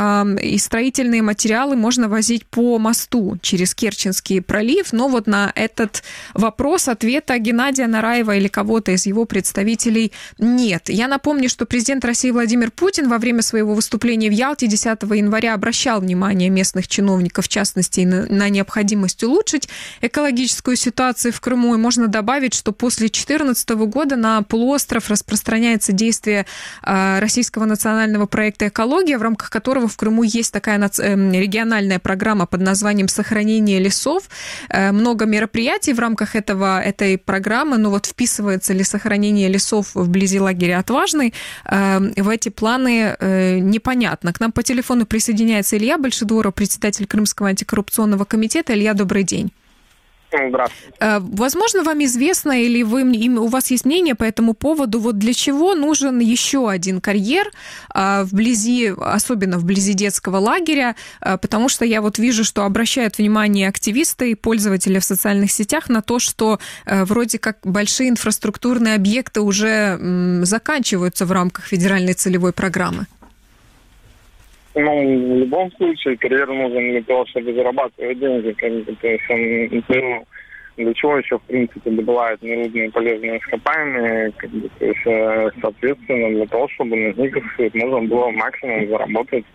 и строительные материалы можно возить по мосту через Керченский пролив, но вот на этот вопрос ответа Геннадия Нараева или кого-то из его представителей нет. Я напомню, что президент России Владимир Путин во время своего выступления в Ялте десятого января обращал внимание местных чиновников, в частности, на, на необходимость улучшить экологическую ситуацию в Крыму. И можно добавить, что после две тысячи четырнадцатого года на полуостров распространяется действие российского национального проекта «Экология», в рамках которого в Крыму есть такая региональная программа под названием «Сохранение лесов». Много мероприятий в рамках этого, этой программы, но вот вписывается ли сохранение лесов вблизи лагеря Отважный, в эти планы непонятно. К нам по телефону присоединяется Илья Большедворов, председатель Крымского антикоррупционного комитета. Илья, добрый день. Здравствуйте. Возможно, вам известно или вы, у вас есть мнение по этому поводу, вот для чего нужен еще один карьер вблизи, особенно вблизи детского лагеря, потому что я вот вижу, что обращают внимание активисты и пользователи в социальных сетях на то, что вроде как большие инфраструктурные объекты уже заканчиваются в рамках федеральной целевой программы. Ну, в любом случае, карьер нужен для того, чтобы зарабатывать деньги. Как бы, то есть он, ну, для чего еще, в принципе, добывают нерудные полезные ископаемые, как бы, то есть, соответственно, для того, чтобы на них можно было максимум заработать.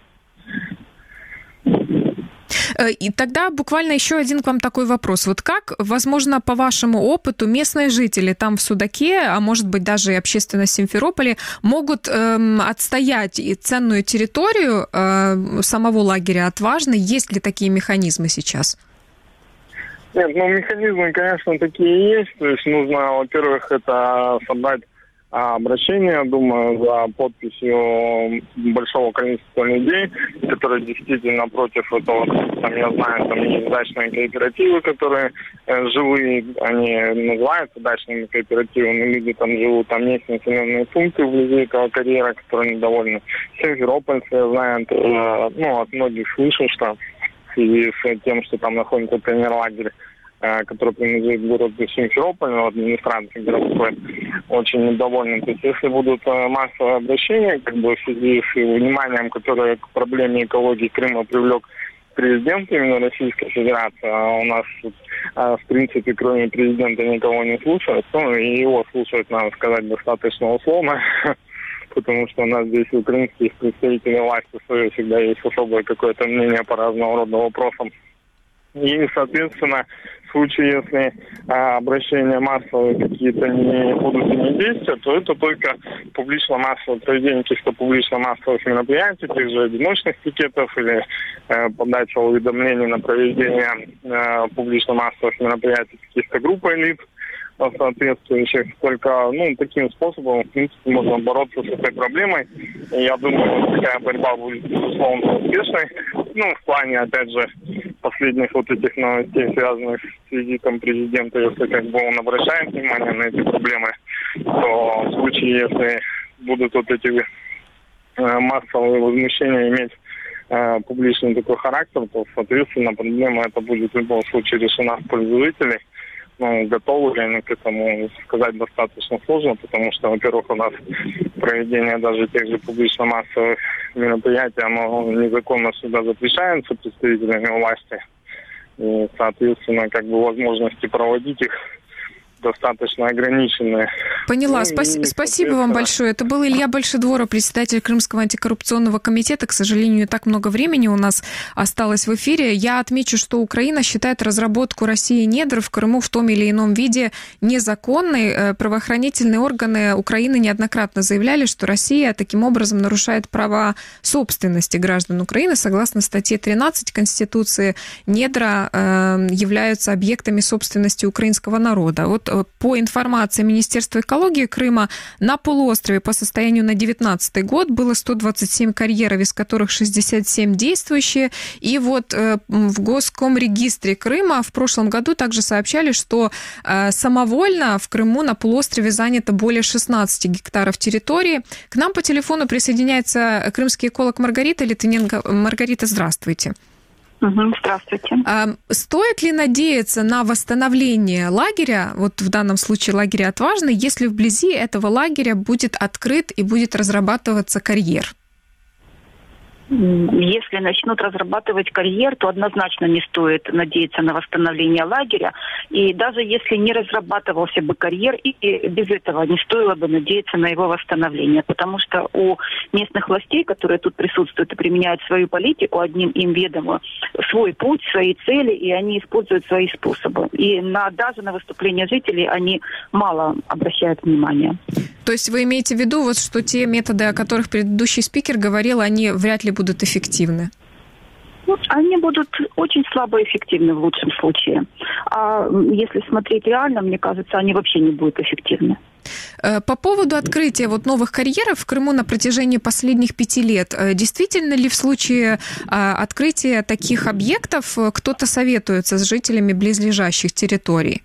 И тогда буквально еще один к вам такой вопрос. Вот как, возможно, по вашему опыту, местные жители там в Судаке, а может быть даже и общественность в Симферополе, могут эм, отстоять и ценную территорию э, самого лагеря Отважный? Есть ли такие механизмы сейчас? Нет, ну механизмы, конечно, такие есть. То есть нужно, во-первых, это собрать обращение, думаю, за подписью большого количества людей, которые действительно против этого. Там, я знаю, там есть дачные кооперативы, которые э, живые, они называются дачными кооперативами, люди там живут, там есть населенные пункты вблизи этого карьера, которые недовольны. Симферопольцы, я знаю, э, ну, от многих слышу, что в связи с тем, что там находится пионерлагерь, который принадлежит городу Симферополь, но администрация городской очень недовольна. То есть если будут массовые обращения, как бы в связи с вниманием, которое к проблеме экологии Крыма привлек президент именно Российской Федерации, а у нас, в принципе, кроме президента никого не слушают, ну и его слушают, надо сказать, достаточно условно, потому что у нас здесь у украинских представителей власти своей всегда есть особое какое-то мнение по разного рода вопросам. И, соответственно, в случае, если а, обращения массовые какие-то не будут иметь действия, то это только публично-массовое проведение каких-то публично-массовых мероприятий, тех же одиночных пикетов или э, подача уведомлений на проведение э, публично-массовых мероприятий каких-то групп элит соответствующих. Только ну, таким способом, в принципе, можно бороться с этой проблемой. И я думаю, такая борьба будет, безусловно, успешной. Ну, в плане, опять же, последних вот этих новостей, связанных с визитом президента, если как бы он обращает внимание на эти проблемы, то в случае, если будут вот эти э, массовые возмущения иметь э, публичный такой характер, то, соответственно, проблема эта будет в любом случае решена в пользу жителей. Ну, готовы ли они к этому, сказать достаточно сложно, потому что, во-первых, у нас проведение даже тех же публично-массовых мероприятий, оно незаконно всегда запрещается представителями власти. И, соответственно, как бы возможности проводить их достаточно ограниченные. Поняла. Ну, Спас- спасибо вам большое. Это был Илья Большедворов, председатель Крымского антикоррупционного комитета. К сожалению, не так много времени у нас осталось в эфире. Я отмечу, что Украина считает разработку России недр в Крыму в том или ином виде незаконной. Правоохранительные органы Украины неоднократно заявляли, что Россия таким образом нарушает права собственности граждан Украины. Согласно статье тринадцать Конституции, недра э, являются объектами собственности украинского народа. Вот по информации Министерства экологии Крыма, на полуострове по состоянию на девятнадцатый год было сто двадцать семь карьеров, из которых шестьдесят семь действующие. И вот в Госкомрегистре Крыма в прошлом году также сообщали, что самовольно в Крыму на полуострове занято более шестнадцать гектаров территории. К нам по телефону присоединяется крымский эколог Маргарита Литвиненко. Маргарита, здравствуйте. Здравствуйте. Стоит ли надеяться на восстановление лагеря, вот в данном случае лагеря Отважный, если вблизи этого лагеря будет открыт и будет разрабатываться карьер? Если начнут разрабатывать карьер, то однозначно не стоит надеяться на восстановление лагеря. И даже если не разрабатывался бы карьер, и без этого не стоило бы надеяться на его восстановление. Потому что у местных властей, которые тут присутствуют и применяют свою политику, одним им ведомо, свой путь, свои цели, и они используют свои способы. И на, даже на выступления жителей они мало обращают внимания. То есть вы имеете в виду, вот, что те методы, о которых предыдущий спикер говорил, они вряд ли будут эффективны? Они будут очень слабо эффективны в лучшем случае. А если смотреть реально, мне кажется, они вообще не будут эффективны. По поводу открытия вот новых карьеров в Крыму на протяжении последних пяти лет, действительно ли в случае открытия таких объектов кто-то советуется с жителями близлежащих территорий?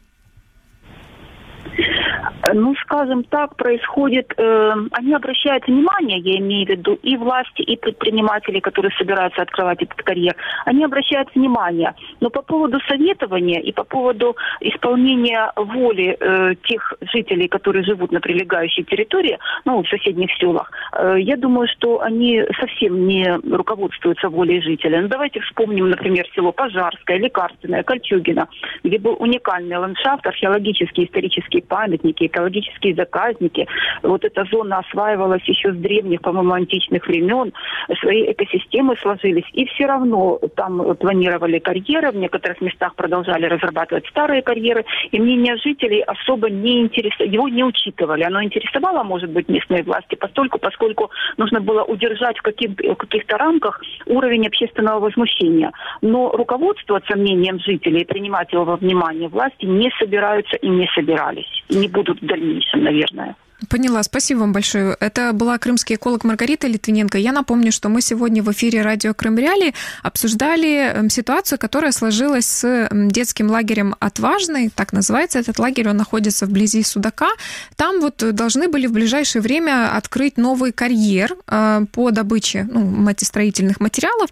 Ну, скажем так, происходит, э, они обращают внимание, я имею в виду и власти, и предприниматели, которые собираются открывать этот карьер, они обращают внимание. Но по поводу советования и по поводу исполнения воли э, тех жителей, которые живут на прилегающей территории, ну, в соседних селах, э, я думаю, что они совсем не руководствуются волей жителей. Ну, давайте вспомним, например, село Пожарское, Лекарственное, Кольчугино, где был уникальный ландшафт, археологические, исторические памятники, экологические заказники. Вот эта зона осваивалась еще с древних, по-моему, античных времен. Свои экосистемы сложились. И все равно там планировали карьеры. В некоторых местах продолжали разрабатывать старые карьеры. И мнение жителей особо не интересовало. Его не учитывали. Оно интересовало, может быть, местные власти, постольку, поскольку нужно было удержать в, каким, в каких-то рамках уровень общественного возмущения. Но руководствоваться мнением жителей и принимать его во внимание власти не собираются и не собирались. И не будут в дальнейшем, наверное. Поняла, спасибо вам большое. Это была крымский эколог Маргарита Литвиненко. Я напомню, что мы сегодня в эфире радио Крым Реалии обсуждали ситуацию, которая сложилась с детским лагерем Отважный, так называется этот лагерь, он находится вблизи Судака. Там вот должны были в ближайшее время открыть новый карьер по добыче ну, матистроительных материалов.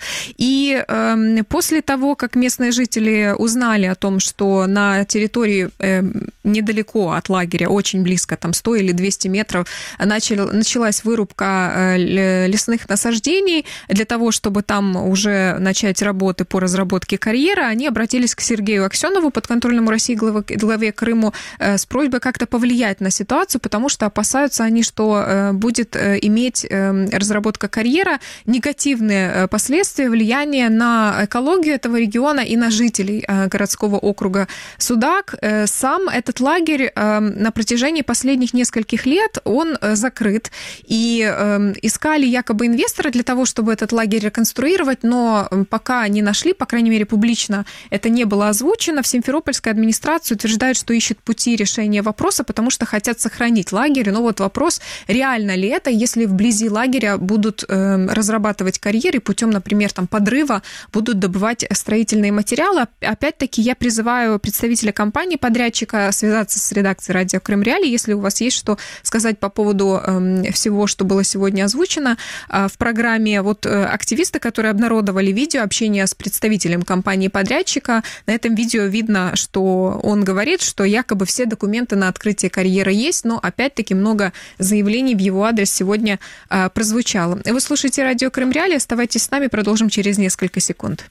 И после того, как местные жители узнали о том, что на территории недалеко от лагеря, очень близко, там сто или двести метров, начал, началась вырубка лесных насаждений. Для того, чтобы там уже начать работы по разработке карьера, они обратились к Сергею Аксенову, подконтрольному России главе, главе Крыму, с просьбой как-то повлиять на ситуацию, потому что опасаются они, что будет иметь разработка карьера негативные последствия, влияние на экологию этого региона и на жителей городского округа Судак. Сам этот лагерь на протяжении последних нескольких последних лет, он закрыт. И э, искали якобы инвестора для того, чтобы этот лагерь реконструировать, но пока не нашли, по крайней мере, публично это не было озвучено. В Симферопольской администрации утверждают, что ищут пути решения вопроса, потому что хотят сохранить лагерь. Но вот вопрос, реально ли это, если вблизи лагеря будут э, разрабатывать карьеры путем, например, там, подрыва, будут добывать строительные материалы. Опять-таки, я призываю представителя компании-подрядчика связаться с редакцией «Радио Крым Реалии», если у вас есть что сказать по поводу э, всего, что было сегодня озвучено э, в программе. Вот э, активисты, которые обнародовали видео общения с представителем компании-подрядчика, на этом видео видно, что он говорит, что якобы все документы на открытие карьеры есть, но опять-таки много заявлений в его адрес сегодня э, прозвучало. Вы слушаете «Радио Крым Реалии», оставайтесь с нами, продолжим через несколько секунд.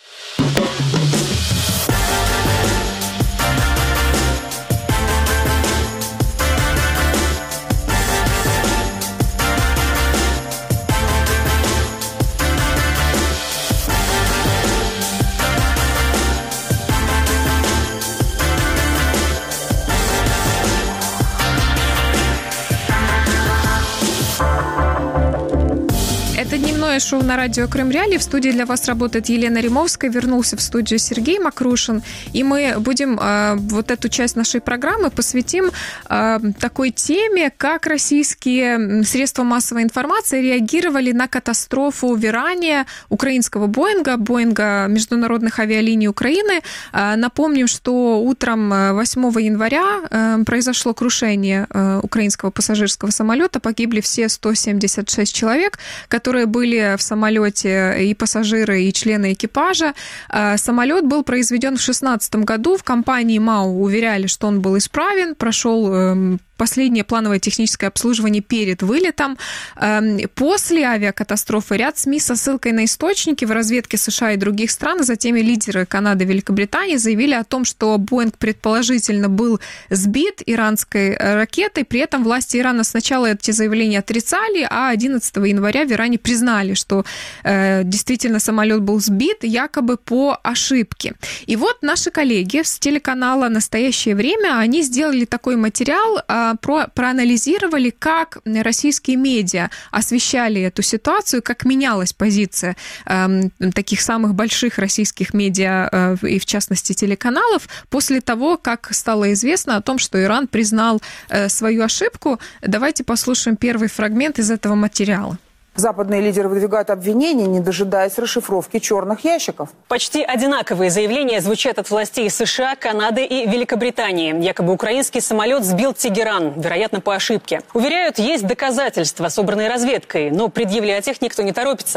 Это дневное шоу на радио Крым Реалии. В студии для вас работает Елена Римовская. Вернулся в студию Сергей Макрушин. И мы будем э, вот эту часть нашей программы посвятим э, такой теме, как российские средства массовой информации реагировали на катастрофу в Иране украинского Боинга, Боинга международных авиалиний Украины. Э, напомним, что утром восьмого января э, произошло крушение э, украинского пассажирского самолета. Погибли все сто семьдесят шесть человек, которые были в самолете, и пассажиры, и члены экипажа. Самолет был произведен в две тысячи шестнадцатом году. В компании МАУ уверяли, что он был исправен, прошел последнее плановое техническое обслуживание перед вылетом. После авиакатастрофы ряд СМИ со ссылкой на источники в разведке США и других стран, а затем и лидеры Канады и Великобритании заявили о том, что Боинг предположительно был сбит иранской ракетой. При этом власти Ирана сначала эти заявления отрицали, а одиннадцатого января в Иране признали, что э, действительно самолет был сбит, якобы по ошибке. И вот наши коллеги с телеканала «Настоящее время», они сделали такой материал, Про, проанализировали, как российские медиа освещали эту ситуацию, как менялась позиция э, таких самых больших российских медиа э, и, в частности, телеканалов после того, как стало известно о том, что Иран признал э, свою ошибку. Давайте послушаем первый фрагмент из этого материала. Западные лидеры выдвигают обвинения, не дожидаясь расшифровки черных ящиков. Почти одинаковые заявления звучат от властей США, Канады и Великобритании. Якобы украинский самолет сбил Тегеран, вероятно, по ошибке. Уверяют, есть доказательства, собранные разведкой, но предъявлять их никто не торопится.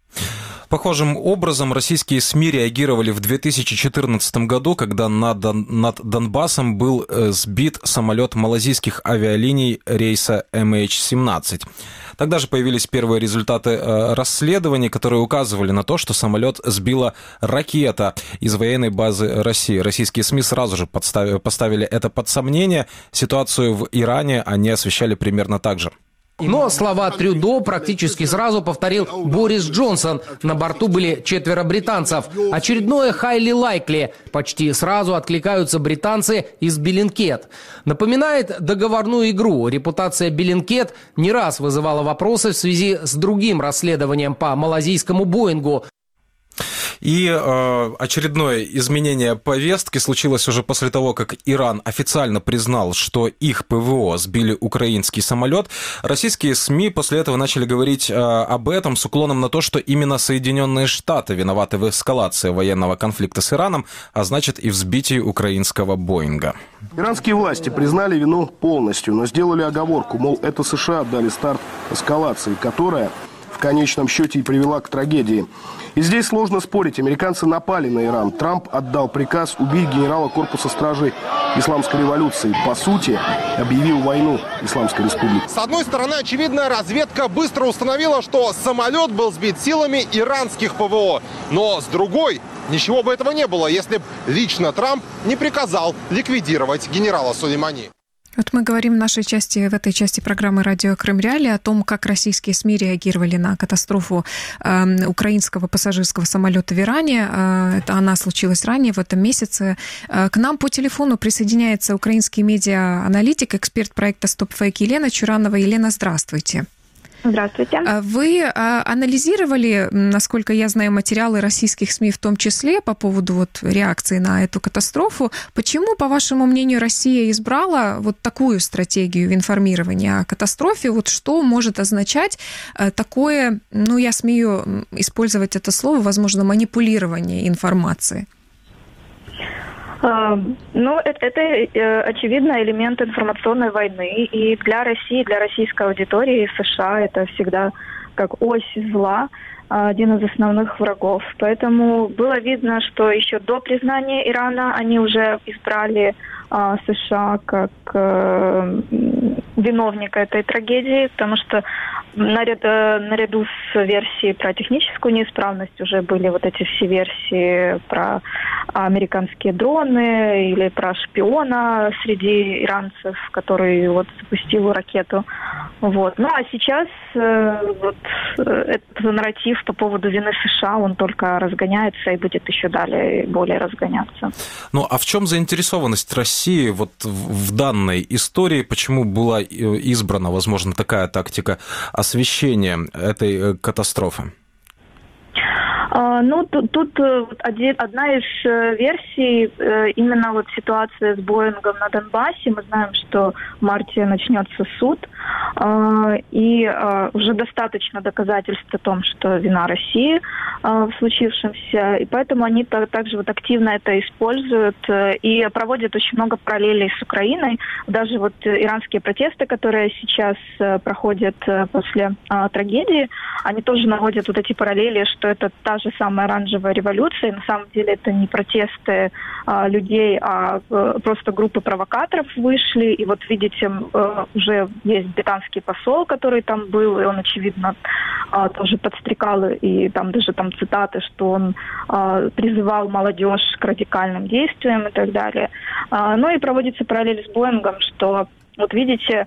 Похожим образом российские СМИ реагировали в две тысячи четырнадцатом году, когда над, Дон, над Донбассом был э, сбит самолет малазийских авиалиний рейса эм эйч семнадцать. Тогда же появились первые результаты э, расследований, которые указывали на то, что самолет сбила ракета из военной базы России. Российские СМИ сразу же подставили, поставили это под сомнение. Ситуацию в Иране они освещали примерно так же. Но слова Трюдо практически сразу повторил Борис Джонсон. На борту были четверо британцев. Очередное highly likely. Почти сразу откликаются британцы из Bellingcat. Напоминает договорную игру. Репутация Bellingcat не раз вызывала вопросы в связи с другим расследованием по малазийскому Боингу. И э, очередное изменение повестки случилось уже после того, как Иран официально признал, что их ПВО сбили украинский самолет. Российские СМИ после этого начали говорить э, об этом с уклоном на то, что именно Соединенные Штаты виноваты в эскалации военного конфликта с Ираном, а значит и в сбитии украинского Боинга. Иранские власти признали вину полностью, но сделали оговорку, мол, это США дали старт эскалации, которая в конечном счете и привела к трагедии. И здесь сложно спорить. Американцы напали на Иран. Трамп отдал приказ убить генерала корпуса стражей Исламской революции. По сути, объявил войну Исламской республике. С одной стороны, очевидно, разведка быстро установила, что самолет был сбит силами иранских ПВО. Но с другой, ничего бы этого не было, если бы лично Трамп не приказал ликвидировать генерала Сулеймани. Вот мы говорим в нашей части, в этой части программы «Радио Крым Реалии» о том, как российские СМИ реагировали на катастрофу э, украинского пассажирского самолета в Иране. Э, это она случилась ранее, в этом месяце. Э, к нам по телефону присоединяется украинский медиа-аналитик, эксперт проекта «Стопфейк» Елена Чуранова. Елена, здравствуйте. Здравствуйте. Вы анализировали, насколько я знаю, материалы российских СМИ в том числе по поводу вот реакции на эту катастрофу. Почему, по вашему мнению, Россия избрала вот такую стратегию информирования о катастрофе? Вот что может означать такое, ну, я смею использовать это слово, возможно, манипулирование информацией? Ну, это, это очевидно элемент информационной войны, и для России, для российской аудитории США это всегда как ось зла, один из основных врагов. Поэтому было видно, что еще до признания Ирана они уже избрали США как виновника этой трагедии, потому что наряду, наряду с версией про техническую неисправность уже были вот эти все версии про американские дроны или про шпиона среди иранцев, который вот запустил ракету. Вот. Ну а сейчас э, вот, этот нарратив по поводу вины США, он только разгоняется и будет еще далее более разгоняться. Ну а в чем заинтересованность России вот в данной истории? Почему была избрана, возможно, такая тактика освещения этой катастрофы? Ну, тут, тут один, одна из версий, именно вот ситуация с Боингом на Донбассе. Мы знаем, что в марте начнется суд, и уже достаточно доказательств о том, что вина России в случившемся, и поэтому они также вот активно это используют и проводят очень много параллелей с Украиной. Даже вот иранские протесты, которые сейчас проходят после трагедии, они тоже наводят вот эти параллели, что это та же самая оранжевая революция. На самом деле это не протесты а, людей, а, а просто группы провокаторов вышли. И вот видите, а, уже есть британский посол, который там был, и он, очевидно, а, тоже подстрекал, и там даже там цитаты, что он а, призывал молодежь к радикальным действиям и так далее. А, ну и проводится параллель с Боингом, что вот видите,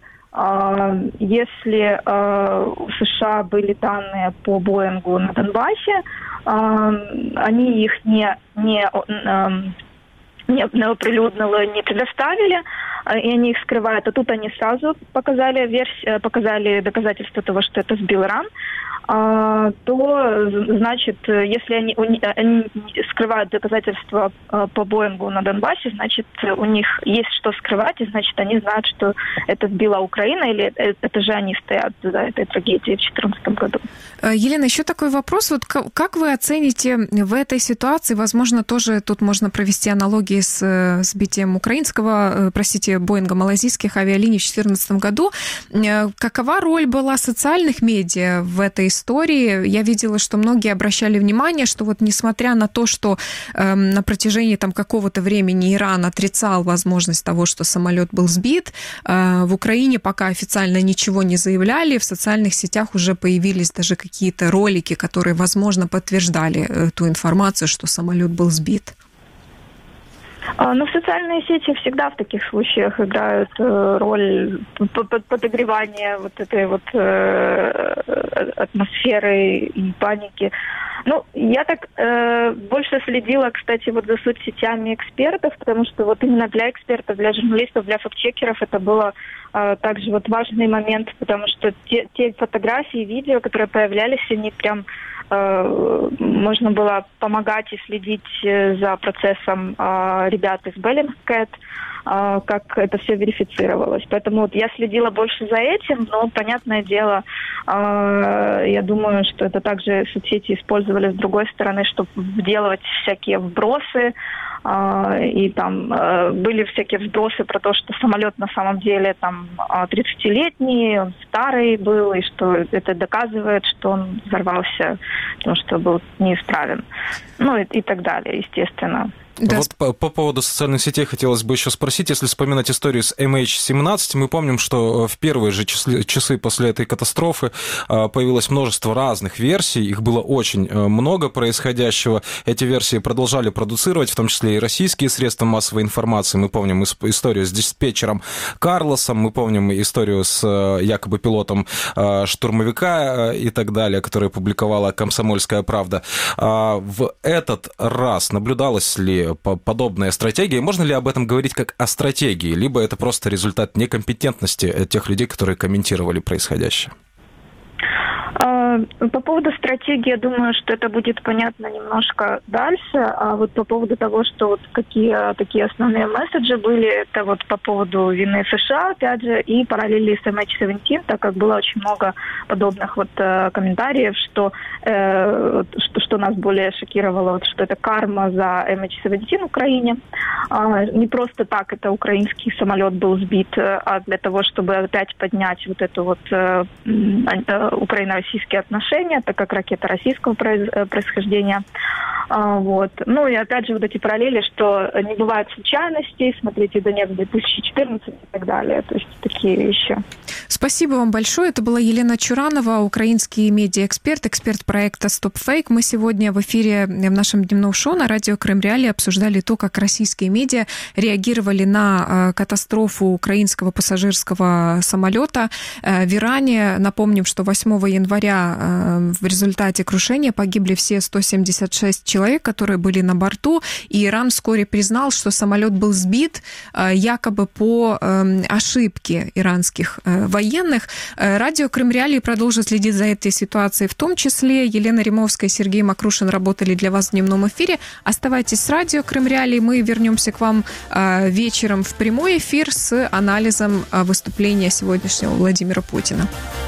если у США были данные по Боингу на Донбассе, они их не, не, не оприлюднили, не предоставили, и они их скрывают. А тут они сразу показали, версию, показали доказательства того, что это сбил Иран. То, значит, если они, они скрывают доказательства по Боингу на Донбассе, значит, у них есть что скрывать, и значит, они знают, что это сбила Украина, или это же они стоят за этой трагедией в две тысячи четырнадцатом году. Елена, еще такой вопрос. Вот как вы оцените в этой ситуации, возможно, тоже тут можно провести аналогии с сбитием украинского, простите, Боинга малайзийских авиалиний в две тысячи четырнадцатом году. Какова роль была социальных медиа в этой истории? Я видела, что многие обращали внимание, что вот несмотря на то, что э, на протяжении там какого-то времени Иран отрицал возможность того, что самолет был сбит, э, в Украине пока официально ничего не заявляли, в социальных сетях уже появились даже какие-то ролики, которые, возможно, подтверждали эту информацию, что самолет был сбит. Ну, социальные сети всегда в таких случаях играют э, роль подогревания вот этой вот э, атмосферы и паники. Ну, я так э, больше следила, кстати, вот за соцсетями экспертов, потому что вот именно для экспертов, для журналистов, для фактчекеров это было э, также вот важный момент, потому что те, те фотографии, видео, которые появлялись, они прям можно было помогать и следить за процессом ребят из Bellingcat, как это все верифицировалось. Поэтому вот я следила больше за этим, но, понятное дело, я думаю, что это также соцсети использовали с другой стороны, чтобы делать всякие вбросы, и там были всякие вбросы про то, что самолет на самом деле там тридцатилетний, он старый был, и что это доказывает, что он взорвался, потому что был неисправен. Ну и, и так далее, естественно. Да. Вот по, по поводу социальных сетей хотелось бы еще спросить, если вспоминать историю с эм эйч семнадцать, мы помним, что в первые же часы, часы после этой катастрофы появилось множество разных версий, их было очень много происходящего. Эти версии продолжали продуцировать, в том числе и российские средства массовой информации. Мы помним историю с диспетчером Карлосом, мы помним историю с якобы пилотом штурмовика и так далее, которую публиковала «Комсомольская правда». В этот раз наблюдалось ли подобная стратегия? Можно ли об этом говорить как о стратегии, либо это просто результат некомпетентности тех людей, которые комментировали происходящее? По поводу стратегии, я думаю, что это будет понятно немножко дальше. А вот по поводу того, что вот какие такие основные месседжи были, это вот по поводу вины США, опять же, и параллели с эм эйч семнадцать, так как было очень много подобных вот э, комментариев, что, э, что, что нас более шокировало, вот, что это карма за эм эйч семнадцать в Украине. А, не просто так это украинский самолет был сбит, а для того, чтобы опять поднять вот эту вот э, э, украино-российские отношения, так как ракета российского происхождения. А, вот. Ну и опять же вот эти параллели, что не бывает случайностей, смотрите Донецк две тысячи четырнадцать и так далее. То есть такие вещи. Спасибо вам большое. Это была Елена Чуранова, украинский медиаэксперт, эксперт проекта Stop Fake. Мы сегодня в эфире в нашем дневном шоу на радио Крым Реалии обсуждали то, как российские медиа реагировали на катастрофу украинского пассажирского самолета в Иране. Напомним, что восьмого января в результате крушения погибли все сто семьдесят шесть человек, которые были на борту, и Иран вскоре признал, что самолет был сбит якобы по ошибке иранских военных. Радио Крым Реалии продолжит следить за этой ситуацией, в том числе Елена Римовская и Сергей Макрушин работали для вас в дневном эфире. Оставайтесь с радио Крым Реалии, мы вернемся к вам вечером в прямой эфир с анализом выступления сегодняшнего Владимира Путина.